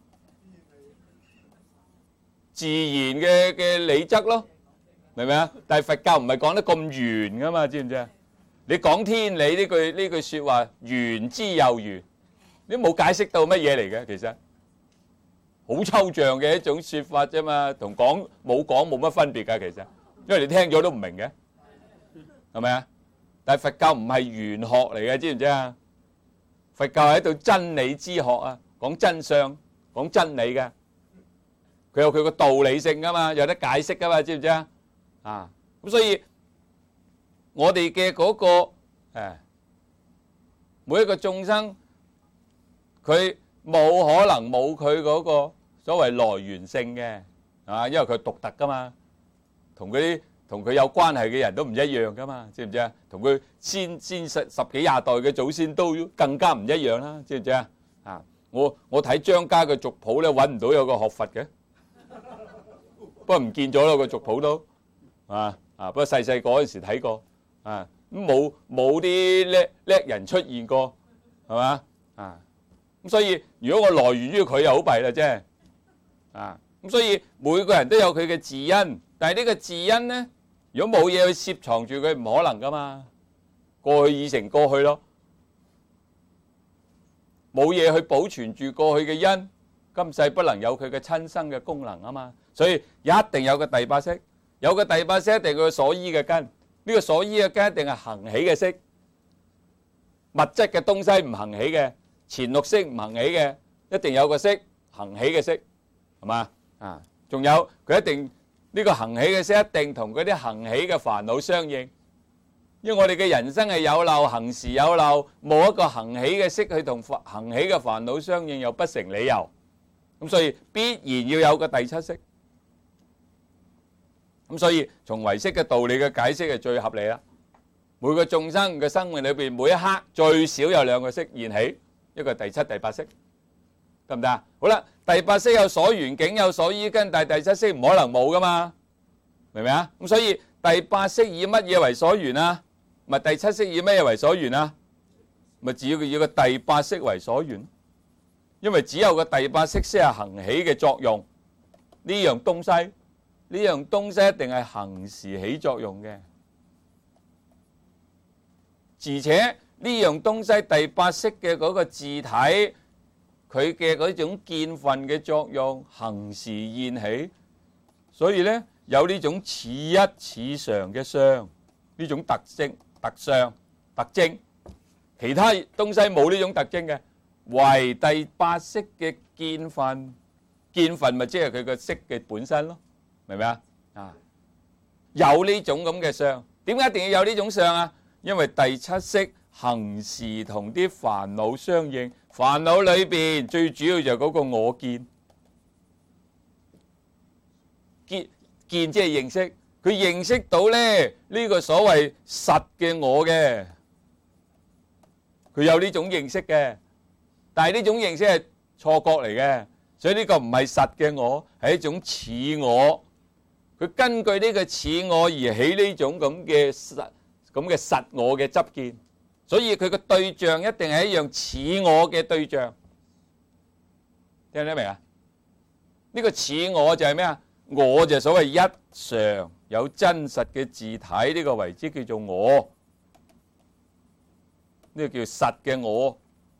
自然嘅嘅理則咯，明唔明啊？但係佛教唔係講得咁圓噶嘛？知唔知啊？你講天理呢句呢句説話，圓之又圓，你冇解釋到乜嘢嚟嘅，其實。好抽象嘅一種説法啫嘛，同講冇講冇乜分別㗎，其實，因為你聽咗都唔明嘅，係咪啊？但係佛教唔係玄學嚟嘅，知唔知啊？佛教係一道真理之學啊，講真相，講真理嘅，佢有佢個道理性㗎嘛，有得解釋㗎嘛，知唔知啊？啊，咁所以我哋嘅嗰個誒每一個眾生，佢冇可能冇佢嗰個所謂來源性嘅，啊，因為佢獨特噶嘛，同嗰啲同佢有關係嘅人都唔一樣噶嘛，知唔知啊？同佢先先十十幾廿代嘅祖先都更加唔一樣啦，知唔知啊？啊，我我睇張家嘅族譜咧，揾唔到有個學佛嘅，不過唔見咗咯個族譜都，啊啊，不過細細個嗰陣時睇過，啊，咁冇冇啲叻叻人出現過，係嘛？啊，咁所以如果我來源於佢又好弊啦啫。啊，咁所以每個人都有佢嘅自因，但係呢個自因咧，如果冇嘢去攝藏住佢，唔可能噶嘛。過去已成過去咯，冇嘢去保存住過去嘅因，今世不能有佢嘅親生嘅功能啊嘛。所以一定有個第八識， 有個第八式一定有個所依嘅根，呢、這個所依嘅根一定係行起嘅式，物質嘅東西唔行起嘅，前六式唔行起嘅，一定有個式行起嘅式，係嘛？啊，仲有佢一定呢、這個行起嘅式一定同嗰啲行起嘅煩惱相應，因為我哋嘅人生係有漏，行時有漏，冇一個行起嘅式去同行起嘅煩惱相應，又不成理由。咁所以必然要有個第七式。咁所以從唯識嘅道理嘅解釋係最合理啦。每個眾生嘅生命裏邊，每一刻最少有兩個識現起，一個第七、第八識，得唔得啊？好啦，第八識有所緣境，有所依根，但係第七識唔可能冇噶嘛，明唔明啊？咁所以第八識以乜嘢為所緣啊？咪第七識以乜嘢為所緣啊？咪只要以個第八識為所緣，因為只有個第八識先係行起嘅作用。呢樣東西，呢樣東西一定係行時起作用嘅。而且呢樣東西第八識嘅嗰個自體，佢嘅嗰種見分嘅作用，行時現起，所以呢，有呢種似一似常嘅相，呢種特徵、特相、特徵，其他東西冇呢種特徵嘅，唯第八識嘅見分，見分咪即係佢個識嘅本身咯，明唔明啊？啊，有呢種咁嘅相，點解一定要有呢種相啊？因為第七識行時同啲煩惱相應，煩惱裏邊最主要就係嗰個我見，見見即係認識，佢認識到咧呢個所謂實嘅我嘅，佢有呢種認識嘅，但係呢種認識係錯覺嚟嘅，所以呢個唔係實嘅我，係一種似我，佢根據呢個似我而起呢種咁嘅實。咁嘅實我嘅執見，所以佢個對象一定係一樣似我嘅對象，聽得明啊？呢個似我就係咩啊？我就所謂一常有真實嘅自體，呢個為之叫做我，呢個叫實嘅我。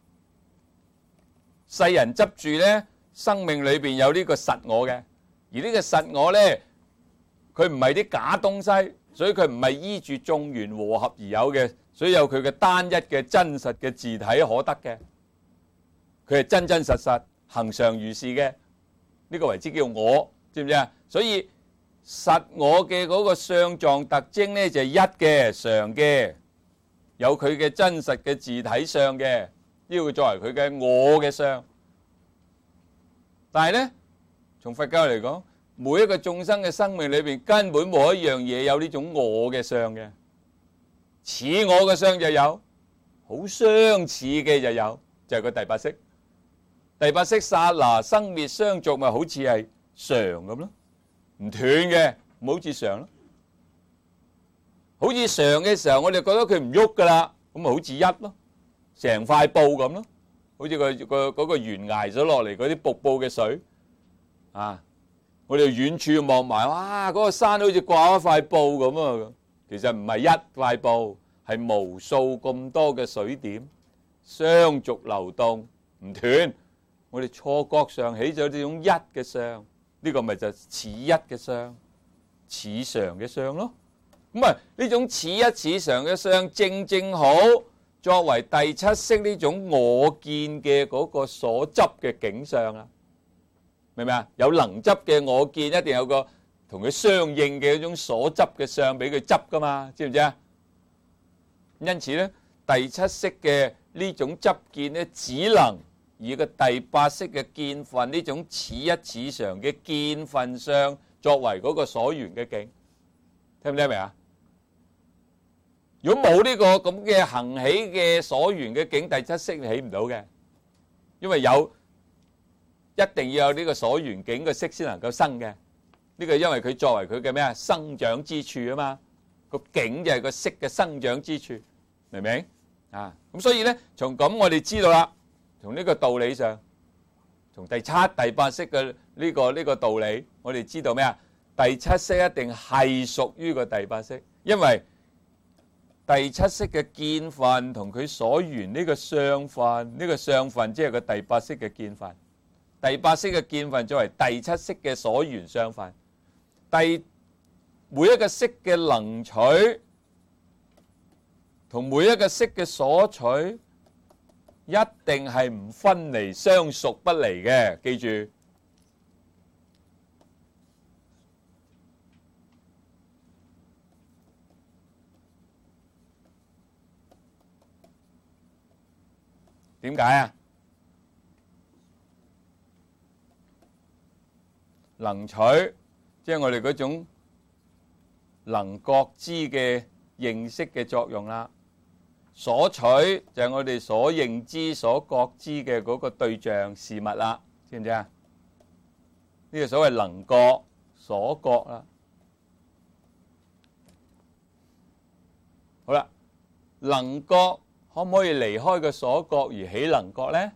世人執住咧，生命裏邊有呢個實我嘅，而呢個實我咧，佢唔係啲假東西。所以佢唔係依住眾緣和合而有嘅，所以有佢嘅單一嘅真實嘅自體可得嘅，佢係真真實實恆常如是嘅，呢個為之叫我，知唔知啊？所以實我嘅嗰個相狀特徵咧就係一嘅常嘅，有佢嘅真實嘅自體相嘅，呢個作為佢嘅我嘅相。但係咧，從佛教嚟講，每一個眾生嘅生命裏邊根本冇一樣嘢有呢種我嘅相嘅，似我嘅相就有，好相似嘅就有，就係個第八識。第八識剎那生滅相續咪好似係常咁咯，唔斷嘅，唔好似常咯。好似常嘅時候，我哋覺得佢唔喐噶啦，咁咪好似一咯，成塊布咁咯，好似個個嗰個懸崖咗落嚟嗰啲瀑布嘅水啊。我哋遠處望埋，哇！嗰個山好似掛一塊布咁啊！其實唔係一塊布，係無數咁多嘅水點，相續流動唔斷。我哋錯覺上起咗呢種一嘅相，呢個咪就似一嘅相，似常嘅相咯。咁啊，呢種似一似常嘅相，正正好作為第七識呢種我見嘅嗰個所執嘅境相啊！明唔明啊？有能執嘅我見，一定有個同佢相應嘅一種所執嘅相俾佢執噶嘛，知唔知啊？因此咧，第七識嘅呢種執見咧，只能以個第八識嘅見分呢種似一似常嘅見分相作為嗰個所緣嘅境，聽唔聽明啊？如果冇呢個咁嘅行起嘅所緣嘅境，第七識起唔到嘅，因為有。一定要有呢個所緣境嘅識先能夠生嘅，呢個因為佢作為佢嘅咩啊生長之處啊嘛，個境就係個識嘅生長之處，明唔明啊？咁所以咧，從咁我哋知道啦，從呢個道理上，從第七、第八識嘅呢個呢個道理，我哋知道咩啊？第七識一定係屬於個第八識，因為第七識嘅見分同佢所緣呢個相分，呢個相分即係個第八識嘅見分。第八識嘅見分作為第七識嘅所緣相分，第每一個色嘅能取同每一個色嘅所取，一定係唔分離、相屬不離嘅。記住，點解啊？能取即係我哋嗰種能覺知嘅認識嘅作用啦。所取就係我哋所認知、所覺知嘅嗰個對象事物啦，知唔知啊？呢個所謂能覺、所覺啦。好啦，能覺可唔可以離開個所覺而起能覺呢？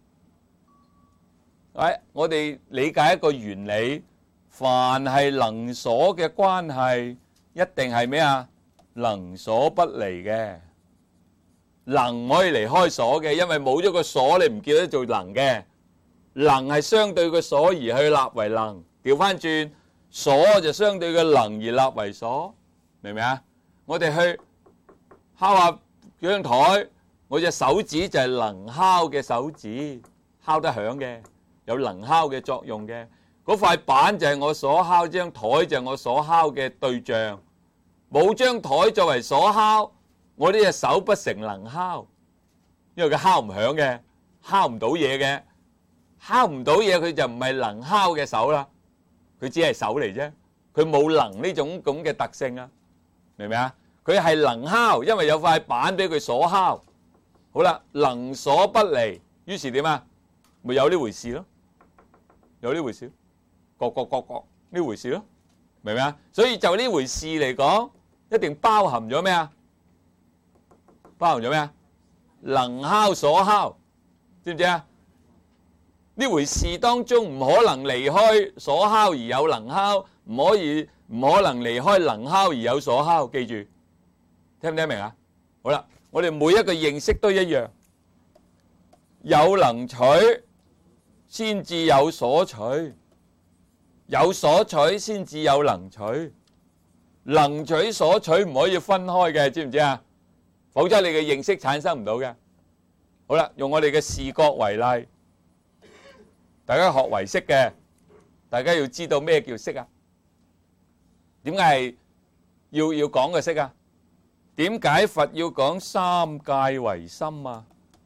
喂，我哋理解一個原理，凡係能所嘅關係，一定係咩啊？能所不離嘅。能唔可以離開所嘅，因為冇咗個所，你唔叫得做能嘅。能係相對個所而去立為能，調翻轉所就相對個能而立為所，明唔明啊？我哋去敲下張台，我隻手指就係能敲嘅手指，敲得響嘅，有能敲嘅作用嘅。嗰塊板就係我所敲，張台就係我所敲嘅對象。冇張台作為所敲，我呢隻手不成能敲，因為佢敲唔響嘅，敲唔到嘢嘅，敲唔到嘢佢就唔係能敲嘅手啦，佢只係手嚟啫，佢冇能呢種咁嘅特性啊，明唔明啊？佢係能敲，因為有塊板俾佢所敲。好啦，能所不離，於是點啊？咪有呢回事咯，有呢回事，各各各各呢回事咯，明唔明啊？所以就呢回事嚟講，一定包含咗咩啊？包含咗咩啊？能敲所敲，知唔知啊？呢回事當中唔可能離開所敲而有能敲，唔可以唔可能離開能敲而有所敲。記住，聽唔聽明啊？好啦，我哋每一個認識都一樣，有能取先至有所取，有所取先至有能取，能取所取唔可以分開嘅，知唔知啊？否則你嘅認識產生唔到嘅。好啦，用我哋嘅視覺為例，大家學唯識嘅，大家要知道咩叫識啊？點解係要要講嘅識啊？點解佛要講三界唯心啊？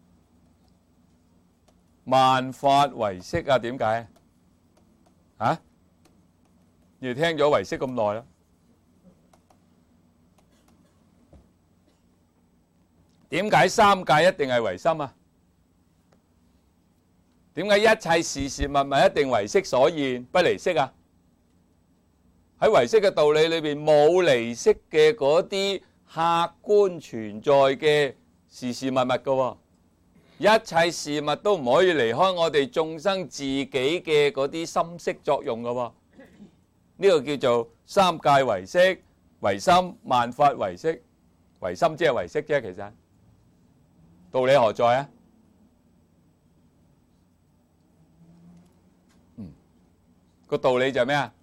萬法唯識啊？點解啊？你哋聽咗唯識咁耐啦，點解三界一定係唯心啊？點解一切事事物物一定唯識所現，不離識啊？喺唯識嘅道理裏邊，冇離識嘅嗰啲客觀存在嘅事事物物㗎喎，一切事物都唔可以離開我哋眾生自己嘅嗰啲心識作用㗎喎。呢個叫做三界唯識、唯心、萬法唯識。唯心即係唯識啫，其實道理何在啊？嗯，個道理就係咩啊？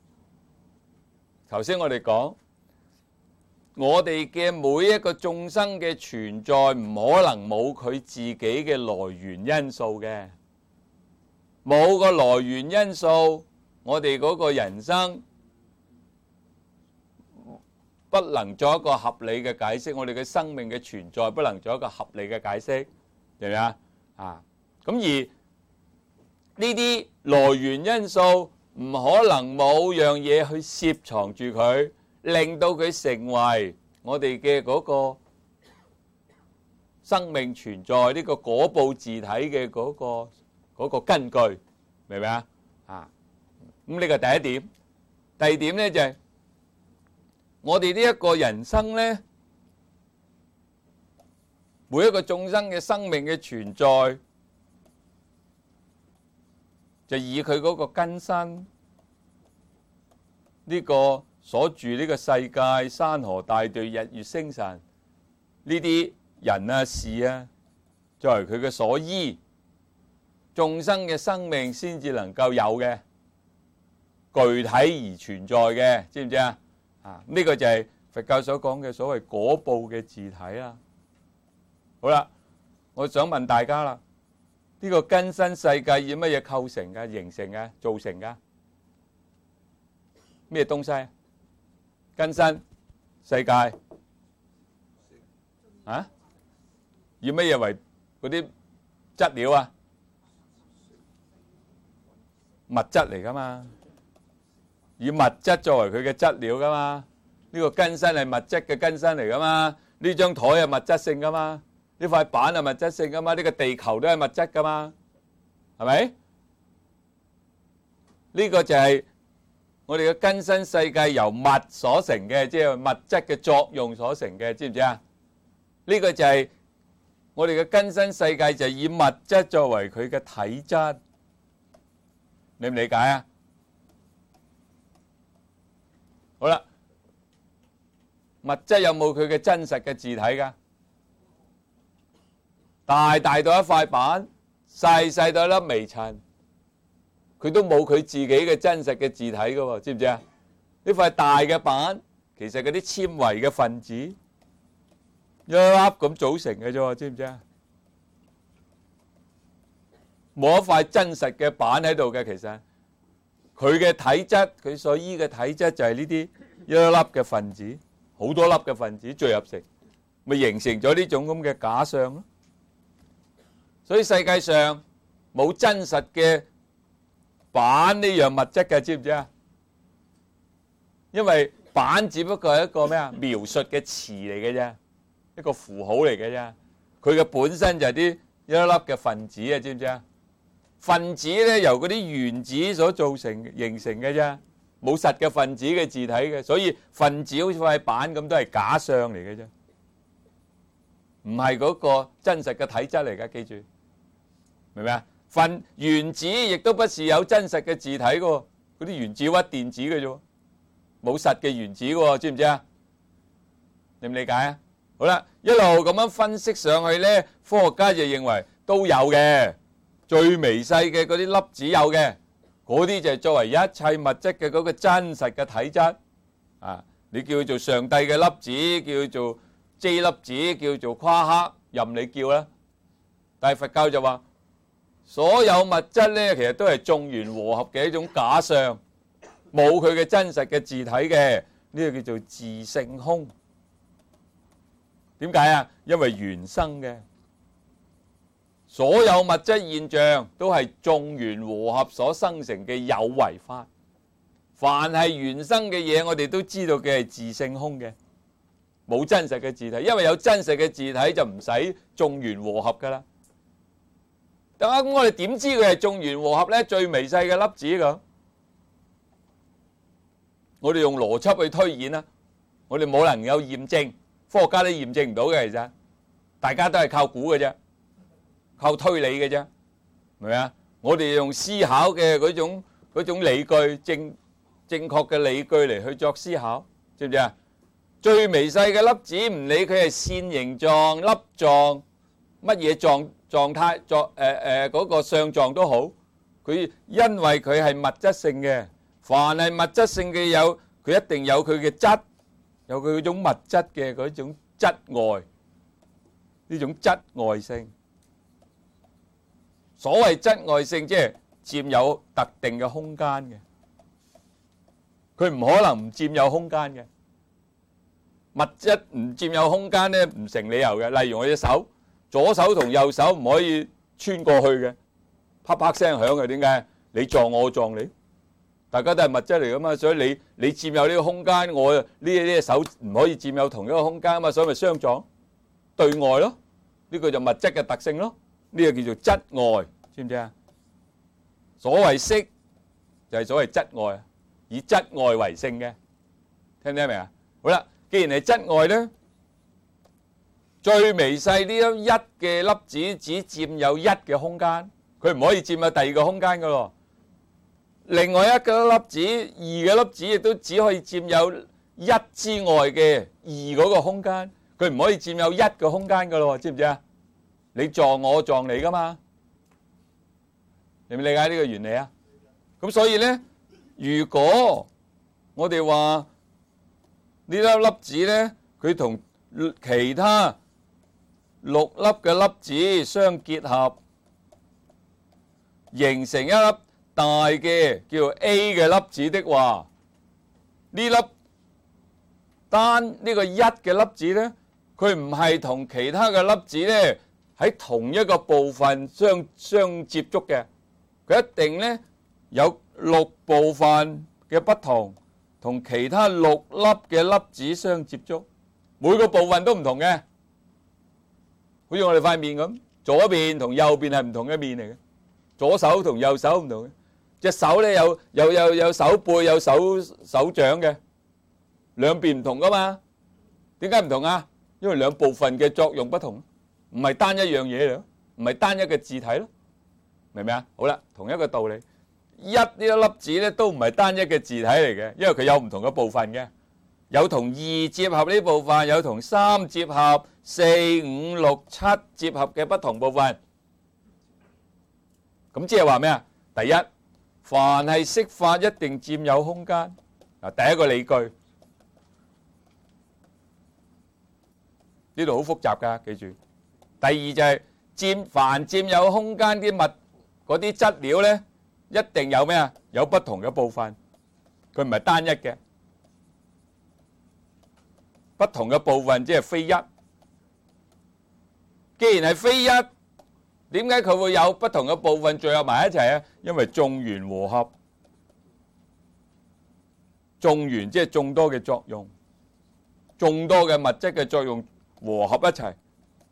頭先我哋講，我哋嘅每一個眾生嘅存在唔可能冇佢自己嘅來源因素嘅，冇個來源因素，我哋嗰個人生不能做一個合理嘅解釋，我哋嘅生命嘅存在不能做一個合理嘅解釋，明唔明啊？啊，咁而呢啲來源因素唔可能冇樣嘢去攝藏住佢，令到佢成為我哋嘅嗰個生命存在呢個果報自體嘅嗰個嗰個根據，明唔明啊？啊，咁呢個第一點。第二點咧就係我哋呢一個人生咧，每一個眾生嘅生命嘅存在，就以佢嗰個根身，呢個所住呢個世界山河大地日月星辰呢啲人啊事啊，作為佢嘅所依，眾生嘅生命先至能夠有嘅具體而存在嘅，知唔知啊？ 啊，呢個就係佛教所講嘅所謂果報嘅自體啦。好啦，我想問大家啦，呢個根身世界以乜嘢構成嘅、形成嘅、造成嘅？咩東西？根身世界啊？以乜嘢為嗰啲質料啊？物質嚟噶嘛？以物質作為佢嘅質料噶嘛？呢個根身係物質嘅根身嚟噶嘛？呢張台係物質性噶嘛？呢塊板係物質性噶嘛？呢個地球都係物質噶嘛？係咪？呢個就係我哋嘅根身世界由物所成嘅，即係物質嘅作用所成嘅，知唔知啊？呢個就係我哋嘅根身世界，就係以物質作為佢嘅體質，理唔理解啊？好啦，物質有冇佢嘅真實嘅自體㗎？大大到一塊板，細細到一粒微塵，佢都冇佢自己嘅真實嘅自體㗎喎，知唔知啊？呢塊大嘅板，其實嗰啲纖維嘅分子一粒咁組成嘅啫喎，知唔知啊？冇一塊真實嘅板喺度嘅，其實佢嘅體質，佢所依嘅體質就係呢啲一粒嘅分子，好多粒嘅分子聚合成，咪形成咗呢種咁嘅假象咯。所以世界上冇真實嘅板呢樣物質嘅，知唔知啊？因為板只不過係一個咩啊？描述嘅詞嚟嘅啫，一個符號嚟嘅啫。佢嘅本身就係啲一粒粒嘅分子啊，知唔知啊？分子咧由嗰啲原子所造成形成嘅啫，冇實嘅分子嘅自體嘅，所以分子好似塊板咁都係假象嚟嘅啫，唔係嗰個真實嘅體質嚟㗎，記住，明唔明啊？分原子亦都不是有真實嘅自體嘅，嗰啲原子屈電子嘅啫，冇實嘅原子嘅，知唔知啊？理唔理解啊？好啦，一路咁樣分析上去咧，科學家就認為都有嘅。最微細嘅嗰啲粒子有嘅，嗰啲就係作為一切物質嘅嗰個真實嘅體質啊！你叫佢做上帝嘅粒子，叫做 J 粒子，叫做夸克，任你叫啦。但係佛教就話，所有物質咧，其實都係眾緣和合嘅一種假象，冇佢嘅真實嘅自體嘅，呢個叫做自性空。點解啊？因為緣生嘅。所有物質現象都係眾緣和合所生成嘅有為法，凡係緣生嘅嘢，我哋都知道嘅係自性空嘅，冇真實嘅自體。因為有真實嘅自體就唔使眾緣和合噶啦。咁我哋點知佢係眾緣和合呢？最微細嘅粒子咁，我哋用邏輯去推演啦，我哋冇能夠驗證，科學家都驗證唔到嘅，其實大家都係靠估嘅啫。靠推理嘅啫，係咪啊？我哋用思考嘅嗰種嗰種理據，正正確嘅理據嚟去作思考，知唔知啊？最微細嘅粒子，唔理佢係線形狀、粒狀、乜嘢狀狀態、狀誒誒嗰個相狀都好，佢因為佢係物質性嘅，凡係物質性嘅有，佢一定有佢嘅質，有佢嗰種物質嘅嗰種質外，呢種質外性。所謂質外性，即係佔有特定嘅空間嘅，佢唔可能唔佔有空間嘅。物質唔佔有空間咧，唔成理由嘅。例如我隻手，左手同右手唔可以穿過去嘅，啪啪聲響嘅。點解？你撞我，我撞你，大家都係物質嚟噶嘛，所以你你佔有呢個空間，我呢呢隻手唔可以佔有同一個空間啊嘛，所以咪相撞對外咯。呢個就物質嘅特性咯。呢個叫做質外，知唔知啊？所謂色就係所謂質外，以質外為性嘅，聽唔聽明啊？好啦，既然係質外咧，最微細呢一嘅粒子只佔有一嘅空間，佢唔可以佔有第二個空間噶咯。另外一個粒子，二嘅粒子亦都只可以佔有一之外嘅二嗰個空間，佢唔可以佔有一個空間噶咯，知唔知啊？你撞我，我撞你噶嘛？你明唔理解呢個原理啊？咁所以咧，如果我哋話呢粒粒子咧，佢同其他六粒嘅粒子相結合，形成一粒大嘅叫 A 嘅粒子的話，呢粒單呢個一嘅粒子咧，佢唔係同其他嘅粒子咧喺同一個部分相相接觸嘅，佢一定咧有六部分嘅不同，同其他六粒嘅粒子相接觸，每個部分都唔同嘅，好似我哋塊面咁，左邊同右邊係唔同嘅面嚟嘅，左手同右手唔同嘅，隻手咧有有有有手背有手手掌嘅，兩邊唔同噶嘛，點解唔同啊？因為兩部分嘅作用不同，唔係單一樣嘢嚟，唔係單一嘅字體咯，明唔明啊？好啦，同一個道理。一呢一粒子咧都唔係單一嘅字體嚟嘅，因為佢有唔同嘅部分嘅，有同二接合呢部分，有同三接合、四五六七接合嘅不同部分。咁即係話咩啊？第一，凡係色法一定佔有空間。嗱，第一個理據，呢度好複雜㗎，記住。第二就係佔凡佔有空間啲物嗰啲質料咧。一定有咩啊？有不同嘅部分，佢唔係單一嘅，不同嘅部分即係非一。既然係非一，點解佢會有不同嘅部分聚合埋一齊啊？因為眾緣和合，眾緣即係眾多嘅作用，眾多嘅物質嘅作用和合一齊。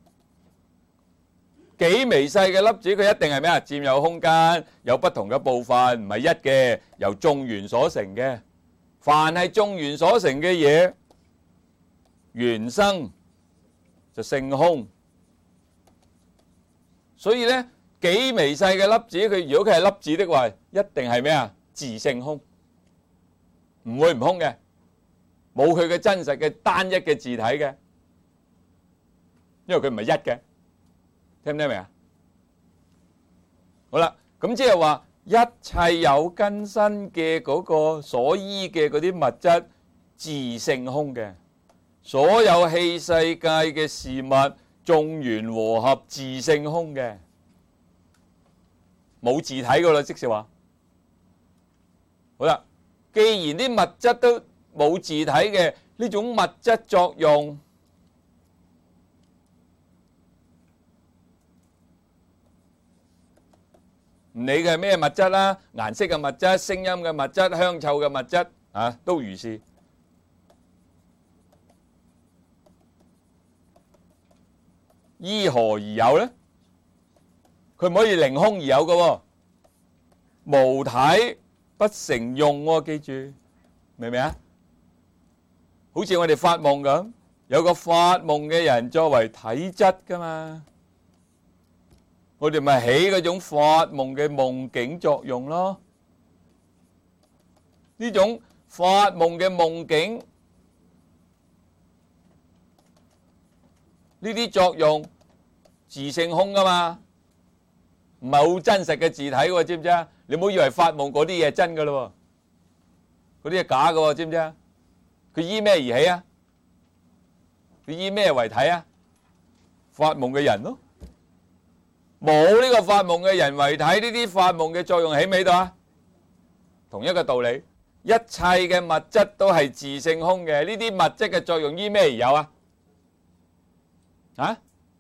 幾微細嘅粒子，佢一定係咩啊？佔有空間，有不同嘅部分，唔係一嘅，由眾緣所成嘅。凡係眾緣所成嘅嘢，緣生就性空。所以咧，幾微細嘅粒子，佢如果佢係粒子的話，一定係咩啊？自性空，唔會唔空嘅，冇佢嘅真實嘅單一嘅字體嘅，因為佢唔係一嘅。聽唔聽明啊？好啦，咁即係話一切有根身嘅嗰個所依嘅嗰啲物質自性空嘅，所有器世界嘅事物眾緣和合自性空嘅，冇自體噶啦，即是話。好啦，既然啲物質都冇自體嘅，呢種物質作用。唔理嘅係咩物質啦，顏色嘅物質、聲音嘅物質、香臭嘅物質啊，都如是。依何而有咧？佢唔可以凌空而有嘅喎，無體不成用喎，記住，明唔明啊？好似我哋發夢咁，有個發夢嘅人作為體質噶嘛。我哋咪起嗰種發夢嘅夢境作用咯。呢種發夢嘅夢境，呢啲作用自性空噶嘛，唔係好真實嘅字體喎，知唔知啊？你唔好以為發夢嗰啲嘢係真噶咯，嗰啲係假噶，知唔知啊？佢依咩而起啊？佢依咩為體啊？發夢嘅人咯。冇呢個發夢嘅人為體，呢啲發夢嘅作用喺唔喺度啊？同一個道理，一切嘅物質都係自性空嘅，呢啲物質嘅作用依咩而有啊？啊？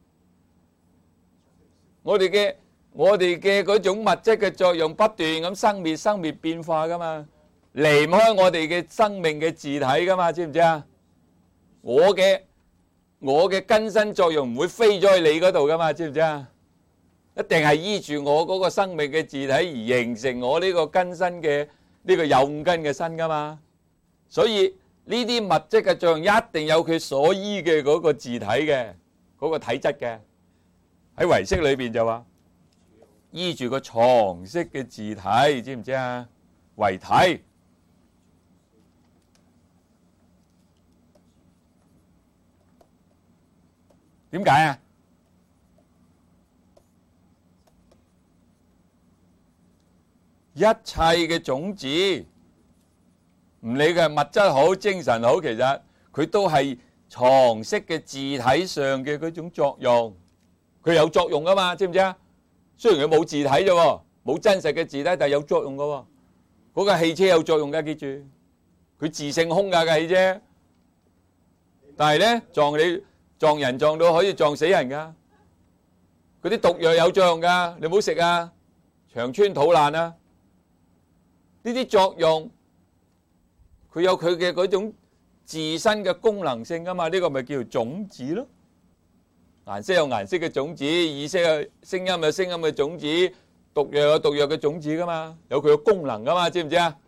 我哋嘅我哋嘅嗰種物質嘅作用不斷咁生滅生滅變化噶嘛，離唔開我哋嘅生命嘅自體噶嘛，知唔知啊？我嘅我嘅根身作用唔會飛咗去你嗰度噶嘛，知唔知啊？一定係依住我嗰個生命嘅字體而形成我呢個根身嘅呢個有五根嘅身噶嘛，所以呢啲物質嘅作用一定有佢所依嘅嗰個字體嘅嗰個體質嘅。喺唯識裏邊就話依住個藏識嘅字體，知唔知啊？為體。點解啊？一切嘅種子，唔理佢係物質好、精神好，其實佢都係藏色嘅字體上嘅嗰種作用，佢有作用噶嘛？知唔知啊？雖然佢冇字體啫，冇真實嘅字體，但係有作用噶喎。嗰架汽車有作用噶，記住，佢自性空架嘅汽車，但係咧撞你撞人撞到可以撞死人噶。嗰啲毒藥有作用噶，你唔好食啊，腸穿肚爛啊。呢啲作用，佢有佢嘅嗰種自身嘅功能性噶嘛？呢個咪叫做種子咯。顏色有顏色嘅種子，意識有聲音有聲音嘅種子，毒藥有毒藥嘅種子噶嘛？有佢嘅功能噶嘛？知唔知啊？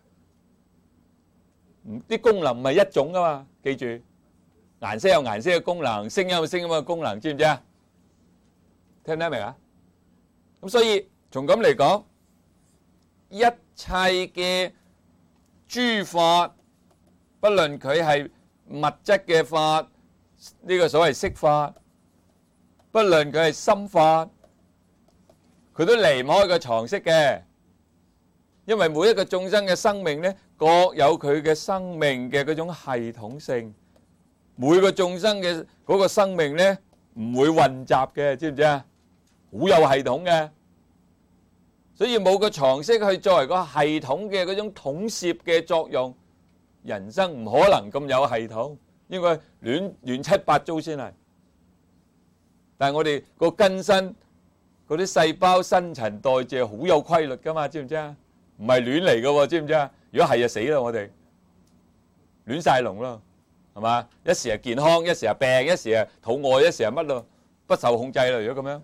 啲功能唔係一種噶嘛？記住，顏色有顏色嘅功能，聲音有聲音嘅功能，知唔知啊？聽唔聽明啊？咁所以從咁嚟講，一切嘅諸法，不論佢係物質嘅法，呢個所謂色法，不論佢係心法，佢都離唔開個常識嘅。因為每一個眾生嘅生命呢，各有佢嘅生命嘅嗰種系統性，每個眾生嘅嗰個生命呢，唔會混雜嘅，知唔知啊？好有系統嘅，所以冇個常識去作為個系統嘅嗰種統攝嘅作用，人生唔可能咁有系統，應該亂亂七八糟先係。但係我哋個根身嗰啲細胞新陳代謝好有規律噶嘛，知唔知啊？唔係亂嚟噶喎，知唔知啊？如果係就死啦，我哋亂晒龍咯，係嘛？一時係健康，一時係病，一時係肚餓，一時係乜咯？不受控制啦，如果咁樣。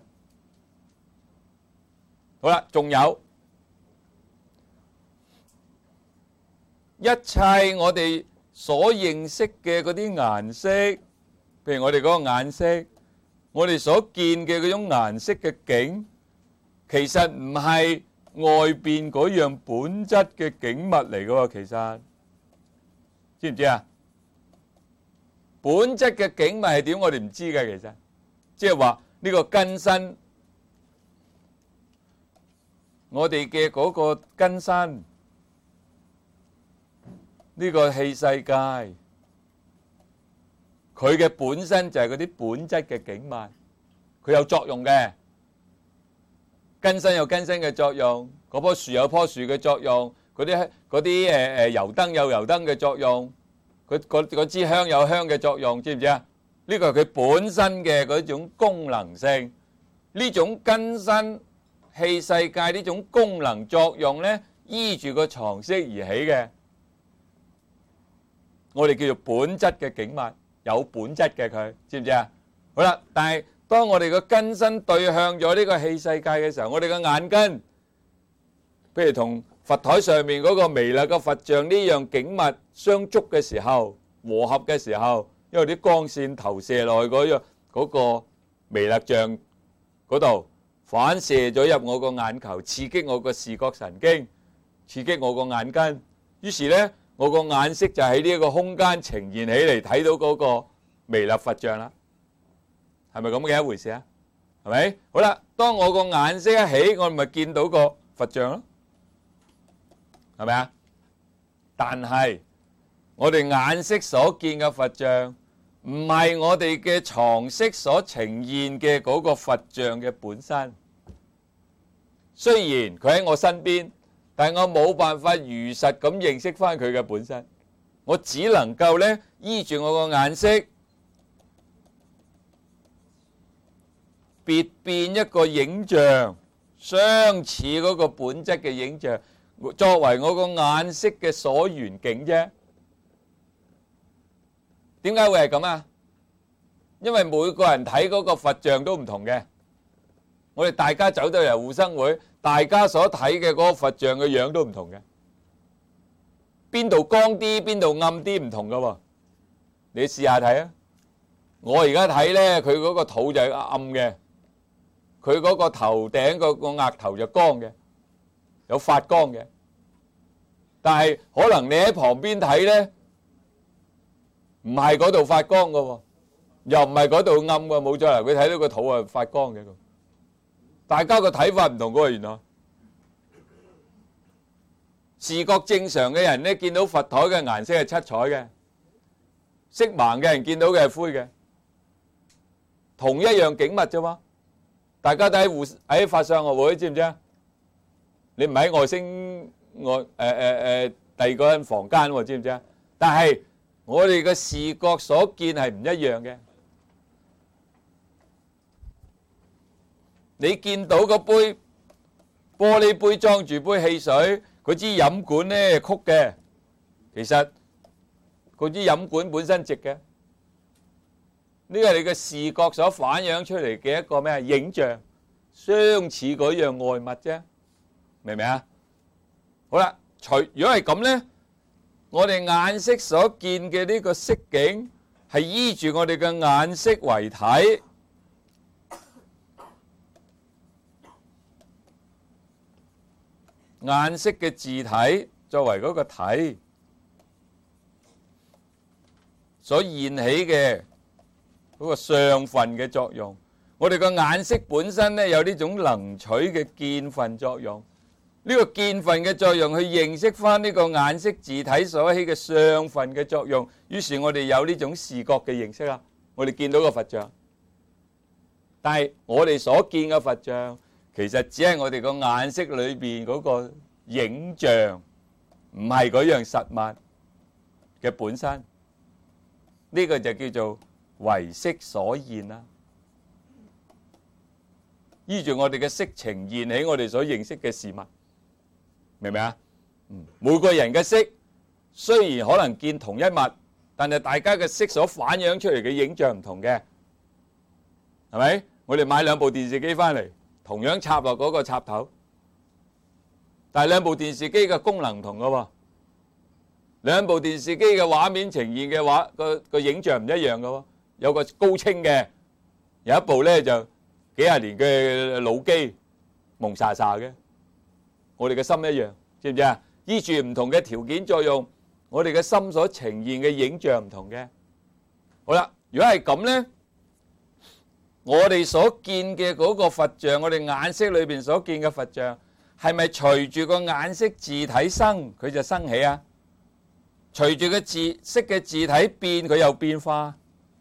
好啦，仲有一切我哋所認識嘅嗰啲顏色，譬如我哋嗰個眼色，我哋所見嘅嗰種顏色嘅景，其實唔係外邊嗰樣本質嘅景物嚟㗎喎，其實知唔知啊？本質嘅景物係點？我哋唔知嘅，其實即係話呢個根身。我哋嘅嗰個根身，呢個器世界，佢嘅本身就係嗰啲本質嘅景物，佢有作用嘅。根身有根身嘅作用，嗰棵樹有棵樹嘅作用，嗰啲嗰啲誒誒油燈有油燈嘅作用，佢嗰嗰支香有香嘅作用，知唔知啊？呢個係佢本身嘅嗰種功能性，呢種根身。器世界呢種功能作用呢，依住個常識而起嘅，我哋叫做本質嘅景物，有本質嘅佢，知唔知啊？好啦，但係當我哋個根身對向咗呢個器世界嘅時候，我哋個眼根，譬如同佛台上面嗰個彌勒嘅佛像呢樣景物相觸嘅時候，和合嘅時候，因為啲光線投射落去嗰樣嗰個彌勒像嗰度。反射咗入我個眼球，刺激我個視覺神經，刺激我個眼根。於是呢，我個眼色就喺呢一個空間呈現起嚟，睇到嗰個彌勒佛像啦。係咪咁嘅一回事啊？係咪？好啦，當我個眼色一起，我咪見到個佛像咯，係咪啊？但係我哋眼色所見嘅佛像，唔係我哋嘅常識所呈現嘅嗰個佛像嘅本身。雖然佢喺我身邊，但係我冇辦法如實咁認識翻佢嘅本身。我只能夠咧依住我個眼色，別變一個影像，相似嗰個本質嘅影像，作為我個眼色嘅所緣境啫。點解會係咁啊？因為每個人睇嗰個佛像都唔同嘅。我哋大家走到嚟護生會，大家所睇嘅嗰個佛像嘅樣都唔同嘅。邊度光啲，邊度暗啲唔同噶喎。你試下睇啊！我而家睇咧，佢嗰個肚就係暗嘅，佢嗰個頭頂個個額頭就光嘅，有發光嘅。但係可能你喺旁邊睇咧，唔係嗰度發光噶喎，又唔係嗰度暗噶，冇錯啦。佢睇到個肚係發光嘅，大家個睇法唔同噶，原來視覺正常嘅人咧，見到佛台嘅顏色係七彩嘅， 色盲嘅人見到嘅係灰嘅，同一樣景物啫嘛。大家都喺互喺法相學會，知唔知啊？你唔喺外星外誒誒誒第二個人房間喎，知唔知啊？但係我哋嘅視覺所見係唔一樣嘅。你見到個杯玻璃杯裝住杯汽水，嗰支飲管咧曲嘅，其實嗰支飲管本身直嘅。呢個係你嘅視覺所反映出嚟嘅一個咩影像，相似嗰樣外物啫，明唔明啊？好啦，除如果係咁咧，我哋眼色所見嘅呢個色境係依住我哋嘅眼色為體，眼色嘅自體作為嗰個體所現起嘅嗰個相分嘅作用。我哋個眼色本身咧有呢種能取嘅見分作用，呢個見分嘅作用去認識翻呢個眼色自體所起嘅相分嘅作用，於是我哋有呢種視覺嘅認識啦。我哋見到個佛像，但係我哋所見嘅佛像其實只係我哋個眼色裏邊嗰個影像，唔係嗰樣實物嘅本身。呢個就叫做為色所現啦。依住我哋嘅色呈現起我哋所認識嘅事物，明唔明啊？每個人嘅色雖然可能見同一物，但係大家嘅色所反映出嚟嘅影像唔同嘅，係咪？我哋買兩部電視機翻嚟，同樣插落嗰個插頭，但係兩部電視機嘅功能唔同㗎喎，兩部電視機嘅畫面呈現嘅畫個個影像唔一樣㗎喎，有個高清嘅，有一部咧就幾廿年嘅老機，蒙查查嘅。我哋嘅心一樣，知唔知啊？依住唔同嘅條件作用，我哋嘅心所呈現嘅影像唔同嘅。好啦，如果係咁咧，我哋所見嘅嗰個佛像，我哋眼色裏邊所見嘅佛像，係咪隨住個眼色自體生，佢就生起啊？隨住個自色嘅自體變，佢又變化。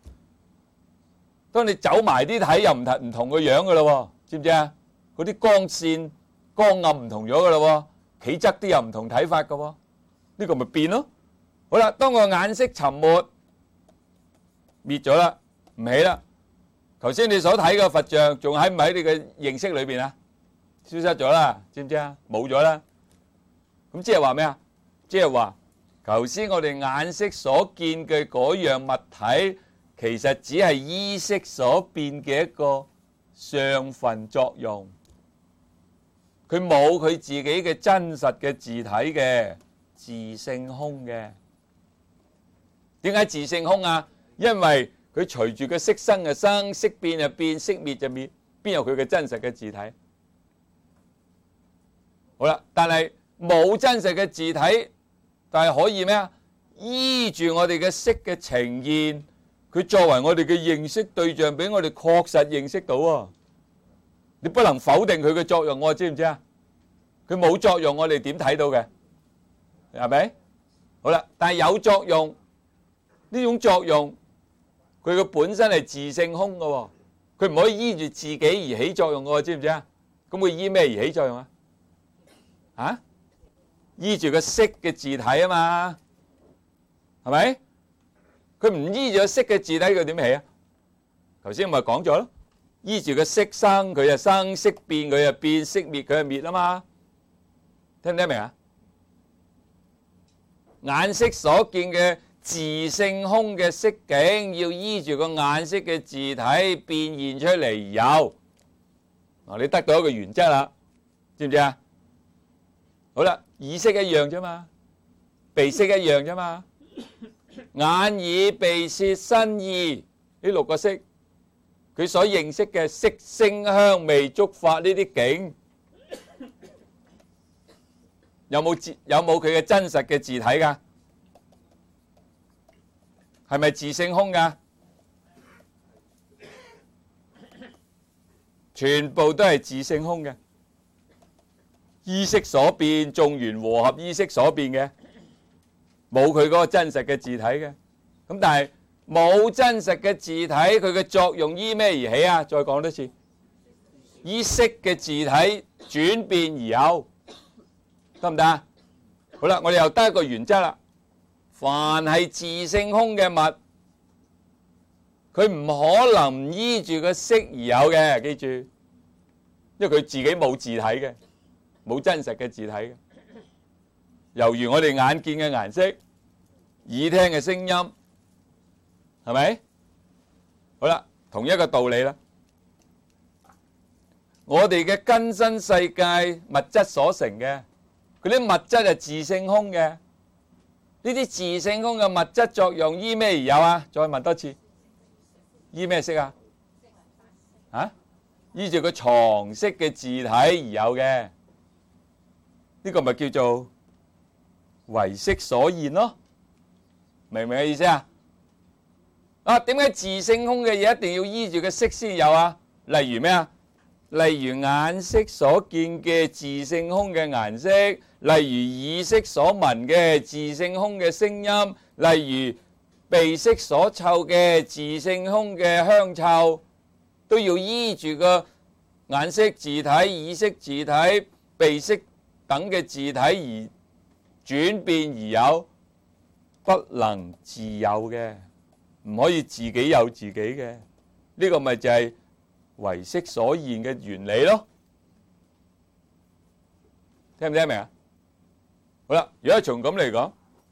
當你走埋啲睇又唔同唔同個樣噶咯，知唔知啊？嗰啲光線光暗唔同咗噶咯，企側啲又唔同睇法噶，呢個咪變咯。好啦，當個眼色沉沒滅咗啦，唔起啦。頭先你所睇嘅佛像仲喺唔喺你嘅認識裏邊啊？消失咗啦，知唔知啊？冇咗啦。咁即係話咩啊？即係話頭先我哋眼色所見嘅嗰樣物體，其實只係依色所變嘅一個相分作用，佢冇佢自己嘅真實嘅自體嘅自性空嘅。點解自性空啊？因為佢隨住個色生就生，色變就變，色滅就滅，邊有佢嘅真實嘅自體？好啦，但係冇真實嘅自體，但係可以咩啊？依住我哋嘅色嘅呈現，佢作為我哋嘅認識對象，俾我哋確實認識到啊！你不能否定佢嘅作用，我知唔知啊？佢冇作用，我哋點睇到嘅？係咪？好啦，但係有作用，呢種作用，佢嘅本身係自性空嘅喎，佢唔可以依住自己而起作用嘅喎，知唔知啊？咁佢依咩而起作用啊？啊？依住個色嘅自體啊嘛，係咪？佢唔依住個色嘅自體，佢點起啊？頭先咪講咗咯，依住個色生，佢就生；色變，佢就變；色滅，佢就滅啊嘛。聽唔聽明啊？眼色所見嘅自性空嘅色境，要依住個眼色嘅自體變現出嚟有。嗱，你得到一個原則啦，知唔知啊？好啦，耳色一樣啫嘛，鼻色一樣啫嘛，眼耳鼻舌身意呢六個色，佢所認識嘅色聲香味觸法呢啲境，有冇自有冇佢嘅真實嘅自體噶？係咪自性空噶？全部都係自性空嘅。依色所變，眾緣和合依色所變嘅，冇佢嗰個真實嘅自體嘅。咁但係冇真實嘅字體，佢嘅作用依咩而起啊？再講多次，依識嘅字體轉變而有，得唔得啊？好啦，我哋又得一個原則啦。凡係自性空嘅物，佢唔可能唔依住個識而有嘅，記住，因為佢自己冇字體嘅，冇真實嘅字體嘅。猶如我哋眼見嘅顏色、耳聽嘅聲音，係咪？好啦，同一個道理啦。我哋嘅根身世界物質所成嘅，嗰啲物質係自性空嘅。呢啲自性空嘅物質作用依咩而有啊？再問多次，依咩識啊？啊？依住個藏識嘅字體而有嘅，呢個咪叫做唯識所現咯？明唔明嘅意思啊？啊，點解自性空嘅嘢一定要依住個識先有啊？例如咩啊？例如眼識所見嘅自性空嘅顏色，例如耳識所聞嘅自性空嘅聲音，例如鼻識所嗅嘅自性空嘅香臭，都要依住個眼識字體、耳識字體、鼻識等嘅字體而轉變而有，不能自有嘅，唔可以自己有自己嘅。呢個咪就係唯識所現嘅原理咯，聽唔聽得明啊？好啦，如果從咁嚟講，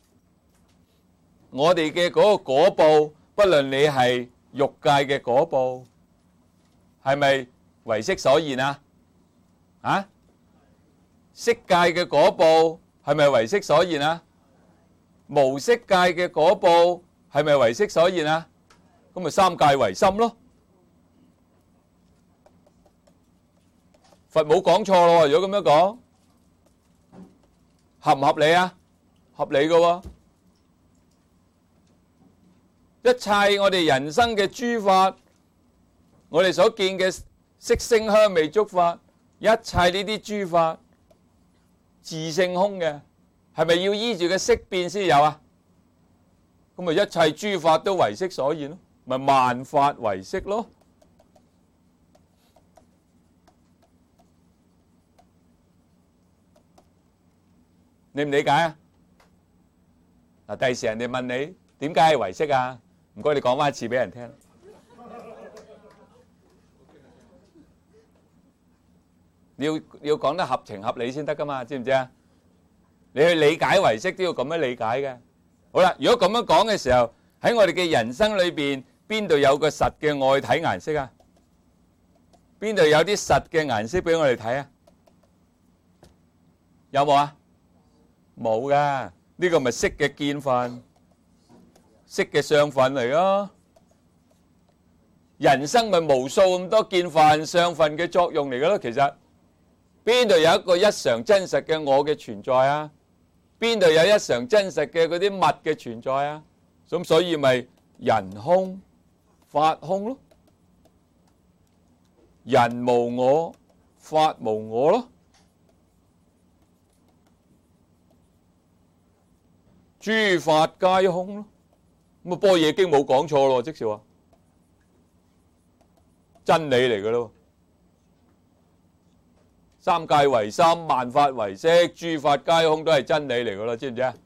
我哋嘅嗰個果報，不論你係欲界嘅果報，係咪唯識所現啊？啊？色界嘅果報係咪唯識所現啊？無色界嘅果報係咪唯識所現啊？咁咪三界唯心咯。佛冇講錯咯，如果咁樣講，合唔合理啊？合理嘅喎。一切我哋人生嘅諸法，我哋所見嘅色聲香味觸法，一切呢啲諸法自性空嘅，係咪要依住個色變先有啊？咁咪一切諸法都唯識所現咯，咪萬法唯識咯。你唔理解啊？嗱，第時人哋問你點解係唯識啊？唔該，你講翻一次俾人聽。你要你要講得合情合理先得噶嘛？知唔知啊？你去理解唯識都要咁樣理解嘅。好啦，如果咁樣講嘅時候，喺我哋嘅人生裏邊，邊度有個實嘅愛體顏色啊？邊度有啲實嘅顏色俾我哋睇啊？有冇啊？冇噶，呢個咪色嘅見分，色嘅相分嚟咯。人生咪無數咁多見分、相分嘅作用嚟噶咯。其實邊度有一個一常真實嘅我嘅存在啊？邊度有一常真實嘅嗰啲物嘅存在啊？咁所以咪人空、法空咯。人無我，法無我咯。諸法皆空咯，咁啊《般若經》冇講錯咯，即是話真理嚟嘅咯。三界唯心，萬法唯識，諸法皆空都係真理嚟嘅咯，知唔知啊？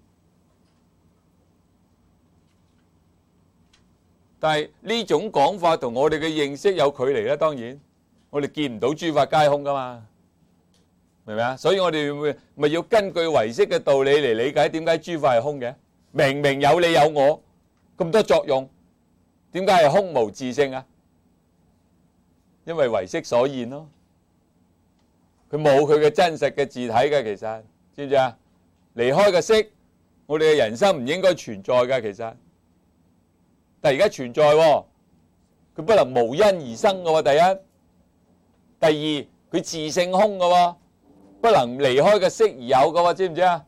但係呢種講法同我哋嘅認識有距離啦，當然我哋見唔到諸法皆空噶嘛。明唔明啊？所以我哋咪咪要根據唯識嘅道理嚟理解點解諸法係空嘅。明明有你有我咁多作用，點解係空無自性啊？因為唯識所現咯，佢冇佢嘅真實嘅字體嘅，其實知唔知啊？離開個識，我哋嘅人生唔應該存在嘅，其實，但係而家存在喎，佢不能無因而生嘅喎。第一，第二，佢自性空嘅喎。不能離開個識而有嘅喎，知唔知啊？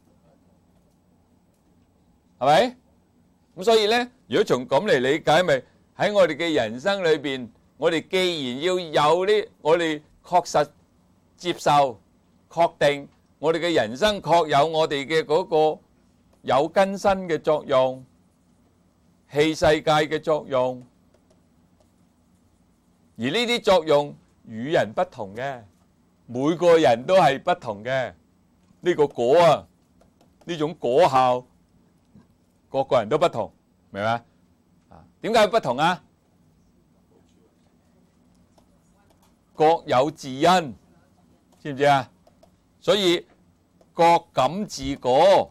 係咪？咁所以咧，如果從咁嚟理解，咪喺我哋嘅人生裏邊，我哋既然要有呢，我哋確實接受、確定，我哋嘅人生確有我哋嘅嗰個有根身嘅作用， 器世界嘅作用，而呢啲作用與人不同嘅，每個人都係不同嘅。呢個果啊，呢種果效，個個人都不同，明嘛？啊，點解不同啊？各有自因，知唔知啊？所以各感自果。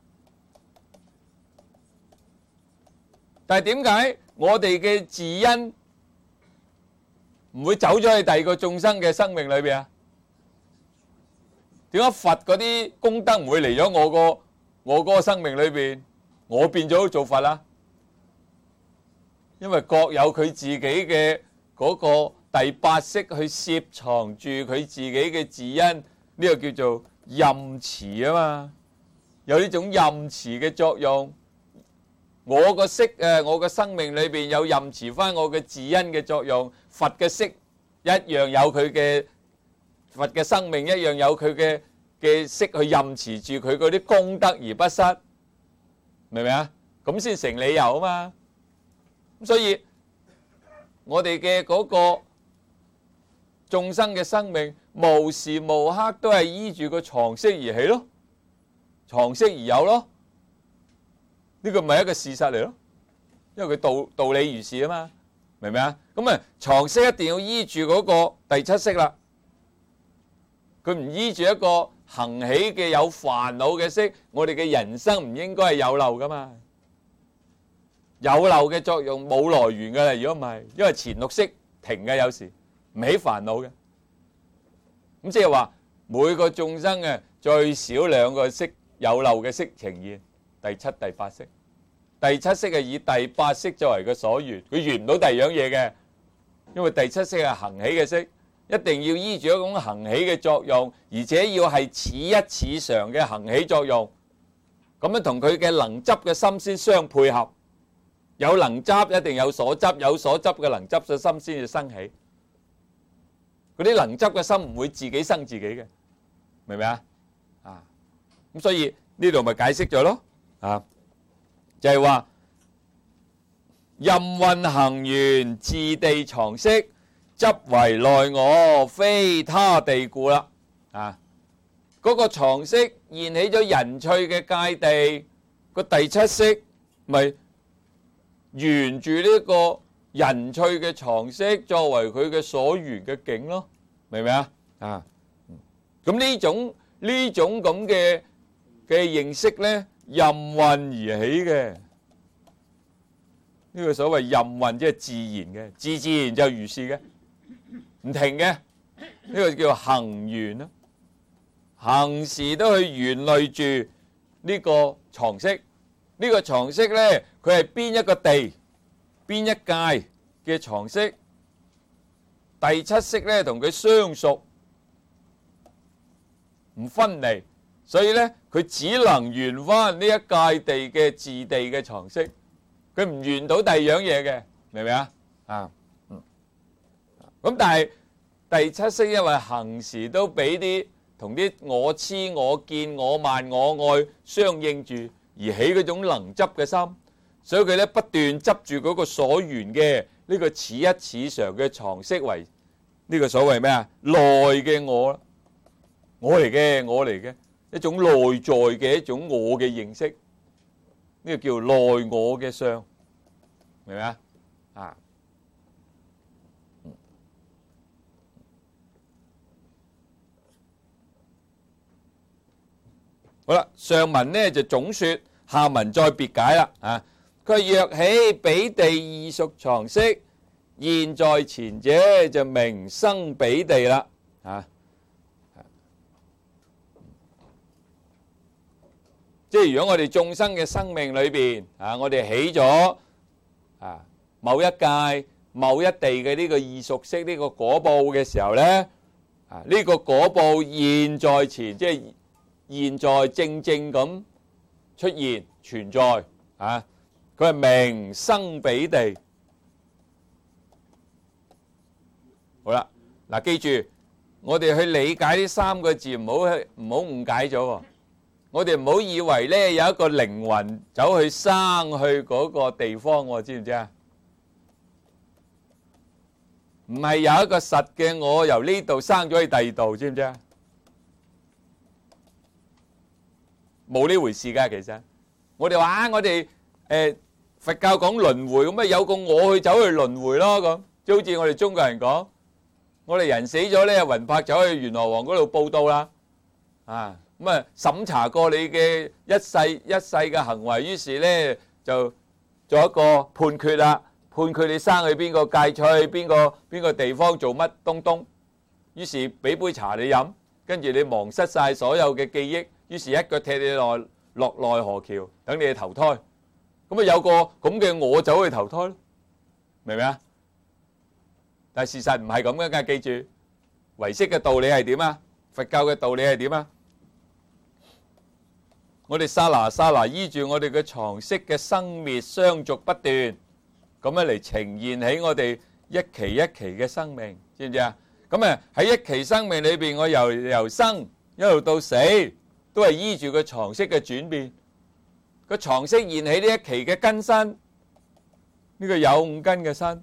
但係點解我哋嘅自因唔會走咗去第二個眾生嘅生命裏邊啊？點解佛嗰啲功德唔會嚟咗我個我嗰個生命裏邊，我變咗做佛啦？因為各有佢自己嘅嗰個第八識去攝藏住佢自己嘅自因，呢個叫做任持啊嘛，有呢種任持嘅作用。我個識誒，我個生命裏邊有任持翻我嘅自因嘅作用，佛嘅識一樣有佢嘅，佛嘅生命一樣有佢嘅嘅識去任持住佢嗰啲功德而不失，明唔明啊？咁先成理由啊嘛。咁所以我哋嘅嗰個眾生嘅生命，無時無刻都係依住個常識而起咯，常識而有咯。呢個咪係一個事實嚟咯，因為佢道道理如是啊嘛，明唔明啊？咁啊，常識一定要依住嗰個第七識啦，佢唔依住一個行起嘅有煩惱嘅識，我哋嘅人生唔應該係有漏噶嘛，有漏嘅作用冇來源噶啦，如果唔係，因為前六識停嘅有時唔起煩惱嘅，咁即係話每個眾生嘅最少兩個識有漏嘅識呈現。第七、第八識，第七識係以第八識作為個所緣，佢緣唔到第二樣嘢嘅，因為第七識係行起嘅識，一定要依住一種行起嘅作用，而且要係似一似常嘅行起作用，咁樣同佢嘅能執嘅心先相配合，有能執一定有所執，有所執嘅能執嘅心先至生起，嗰啲能執嘅心唔會自己生自己嘅，明唔明啊？啊，咁所以呢度咪解釋咗咯。啊，就係話任運行緣自地藏識，執為內我，非他地故啦。啊，嗰個藏識現起咗人趣嘅界地，個第七識咪沿住呢個人趣嘅藏識作為佢嘅所緣嘅境咯，明唔明啊？啊，咁呢種呢種咁嘅嘅認識咧，任運而起嘅，呢個所謂任運即係自然嘅，自自然就如是嘅，唔停嘅，呢個叫行緣啦，行時都去緣累住呢個藏識，呢個藏識咧，佢係邊一個地，邊一界嘅藏識，第七識咧同佢相屬，唔分離。所以咧，佢只能緣翻呢一界地嘅自地嘅藏識，佢唔緣到第二樣嘢嘅，明唔明啊？啊，嗯，咁但係第七識因為行時都俾啲同啲我痴、我見、我慢、我愛相應住而起嗰種能執嘅心，所以佢咧不斷執住嗰個所緣嘅呢個似一似常嘅藏識為呢個所謂咩啊？內嘅我啦，我嚟嘅，我嚟嘅。一種內在嘅一種我嘅認識，呢個叫內我嘅相，明唔明啊？啊，好啦，上文呢就總說，下文再別解啦。啊，佢若起彼地異熟藏識，現在前者就名生彼地啦。啊。即係如果我哋眾生嘅生命裏邊啊，我哋起咗啊某一界、某一地嘅呢個異熟識呢個果報嘅時候咧，啊呢個果報現在前，即係現在正正咁出現存在啊，佢係名生彼地。好啦，嗱記住，我哋去理解呢三個字，唔好唔好誤解咗喎。 我哋唔好以為咧有一個靈魂走去生去嗰個地方，我知唔知啊？唔係有一個實嘅我由呢度生咗去第二度，知唔知啊？冇呢回事㗎，其實我哋話啊，我哋誒佛教講輪迴，咁啊有個我去走去輪迴咯，咁即係好似我哋中國人講，我哋人死咗咧，魂魄走去閻羅王嗰度報到啦，啊咁啊審查過你嘅一世一世嘅行為，於是咧就做一個判決啦。判佢你生去邊個界區，邊個邊個地方做乜東東，於是俾杯茶你飲，跟住你忘失晒所有嘅記憶，於是一腳踢你落落奈何橋，等你去投胎。咁啊有個咁嘅我走去投胎咯，明唔明啊？但係事實唔係咁嘅，梗係記住唯識嘅道理係點啊？佛教嘅道理係點啊？我哋剎那剎那依住我哋嘅常識嘅生滅相續不斷。咁樣嚟呈現喺我哋一期一期嘅生命，知唔知啊？咁啊喺一期生命裏邊，我由由生一路到死，都係依住個常識嘅轉變。個常識現起呢一期嘅根身，呢個有五根嘅身。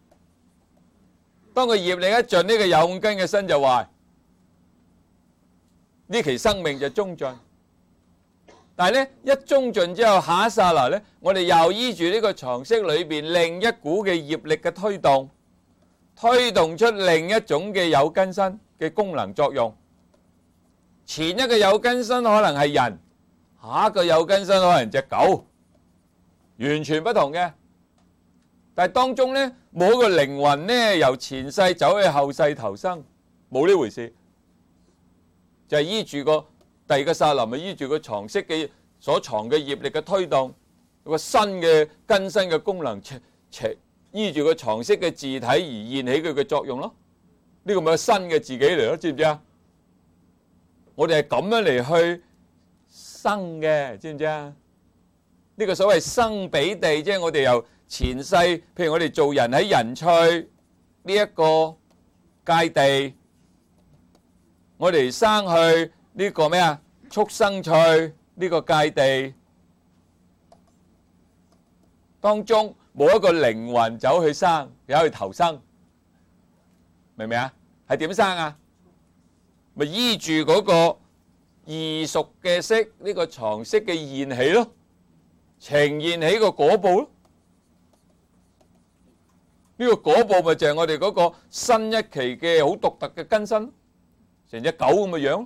當個業力一盡，呢個有五根嘅身就壞，呢期生命就終盡。但係咧，一終盡之後，下一剎那咧，我哋又依住呢個常識裏邊另一股嘅業力嘅推動，推動出另一種嘅有根身嘅功能作用。前一個有根身可能係人，下一個有根身可能隻狗，完全不同嘅。但係當中咧，冇一個靈魂咧由前世走去後世投生，冇呢回事，就係依住個。第二個剎那咪依住個常識嘅所藏嘅業力嘅推動，有個新嘅根身嘅功能，依住個常識嘅自體而現起佢嘅作用咯。呢個咪新嘅自己嚟咯，知唔知啊？我哋係咁樣嚟去生嘅，知唔知啊？呢個所謂生彼地，即係我哋由前世，譬如我哋做人喺人趣呢一個界地，我哋生去。呢個咩啊？畜生趣呢個界地當中冇一個靈魂走去生，走去投生，明唔明啊？係點生啊？咪依住嗰個異熟嘅色，呢個常識嘅現起咯，呈現起個果報咯。呢個果報咪就係我哋嗰個新一期嘅好獨特嘅根身，成隻狗咁嘅樣。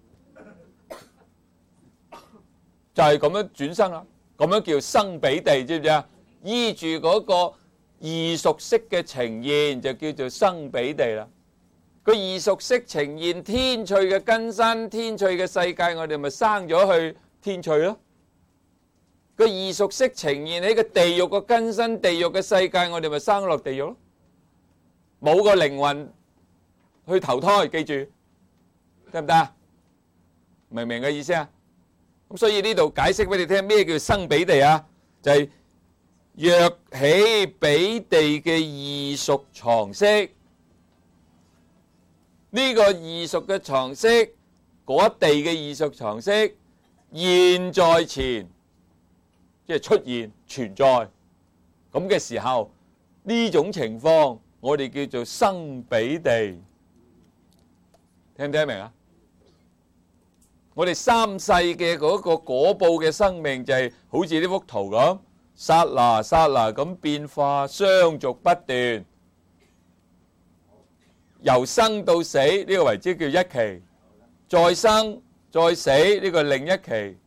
就係咁樣轉生啦，咁樣叫生彼地，知唔知啊？依住嗰個異熟色嘅呈現，就叫做生彼地啦。個異熟色呈現天趣嘅根身，天趣嘅世界，我哋咪生咗去天趣咯。個異熟色呈現喺個地獄嘅根身，地獄嘅世界，我哋咪生落地獄咯。冇個靈魂去投胎，記住得唔得啊？明唔明嘅意思啊？咁所以呢度解釋俾你聽，咩叫生彼地啊？就係若起彼地嘅異熟常識，呢個異熟嘅常識，嗰地嘅異熟常識現在前，即係出現存在咁嘅時候，呢種情況我哋叫做生彼地，聽唔聽得明啊？我哋三世嘅嗰個果報嘅生命就係好似呢幅圖咁，剎那剎那咁變化，相續不斷，由生到死呢個為之叫一期，再生再死呢個另一期，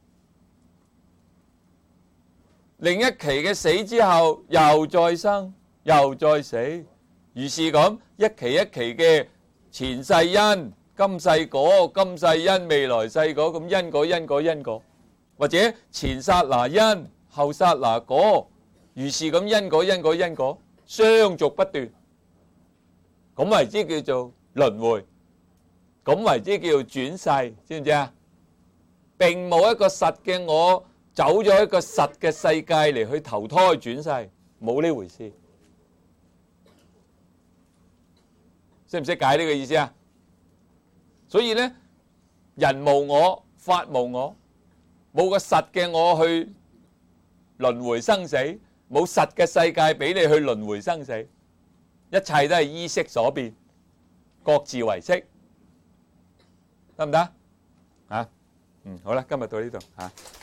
另一期嘅死之後又再生又再死，如是咁一期一期嘅前世因。今世果，今世因，未來世果，咁因果因果因果，或者前剎那因，後剎那果，如是咁因果因果因果，相續不斷，咁為之叫做輪迴，咁為之叫做轉世，知唔知啊？並冇一個實嘅我走咗一個實嘅世界嚟去投胎轉世，冇呢回事。識唔識解呢個意思啊？所以咧，人無我，法無我， 冇個實嘅我去輪迴生死，冇實嘅世界俾你去輪迴生死，一切都係依色所變，各自為色，得唔得？啊，嗯，好啦，今日到呢度嚇。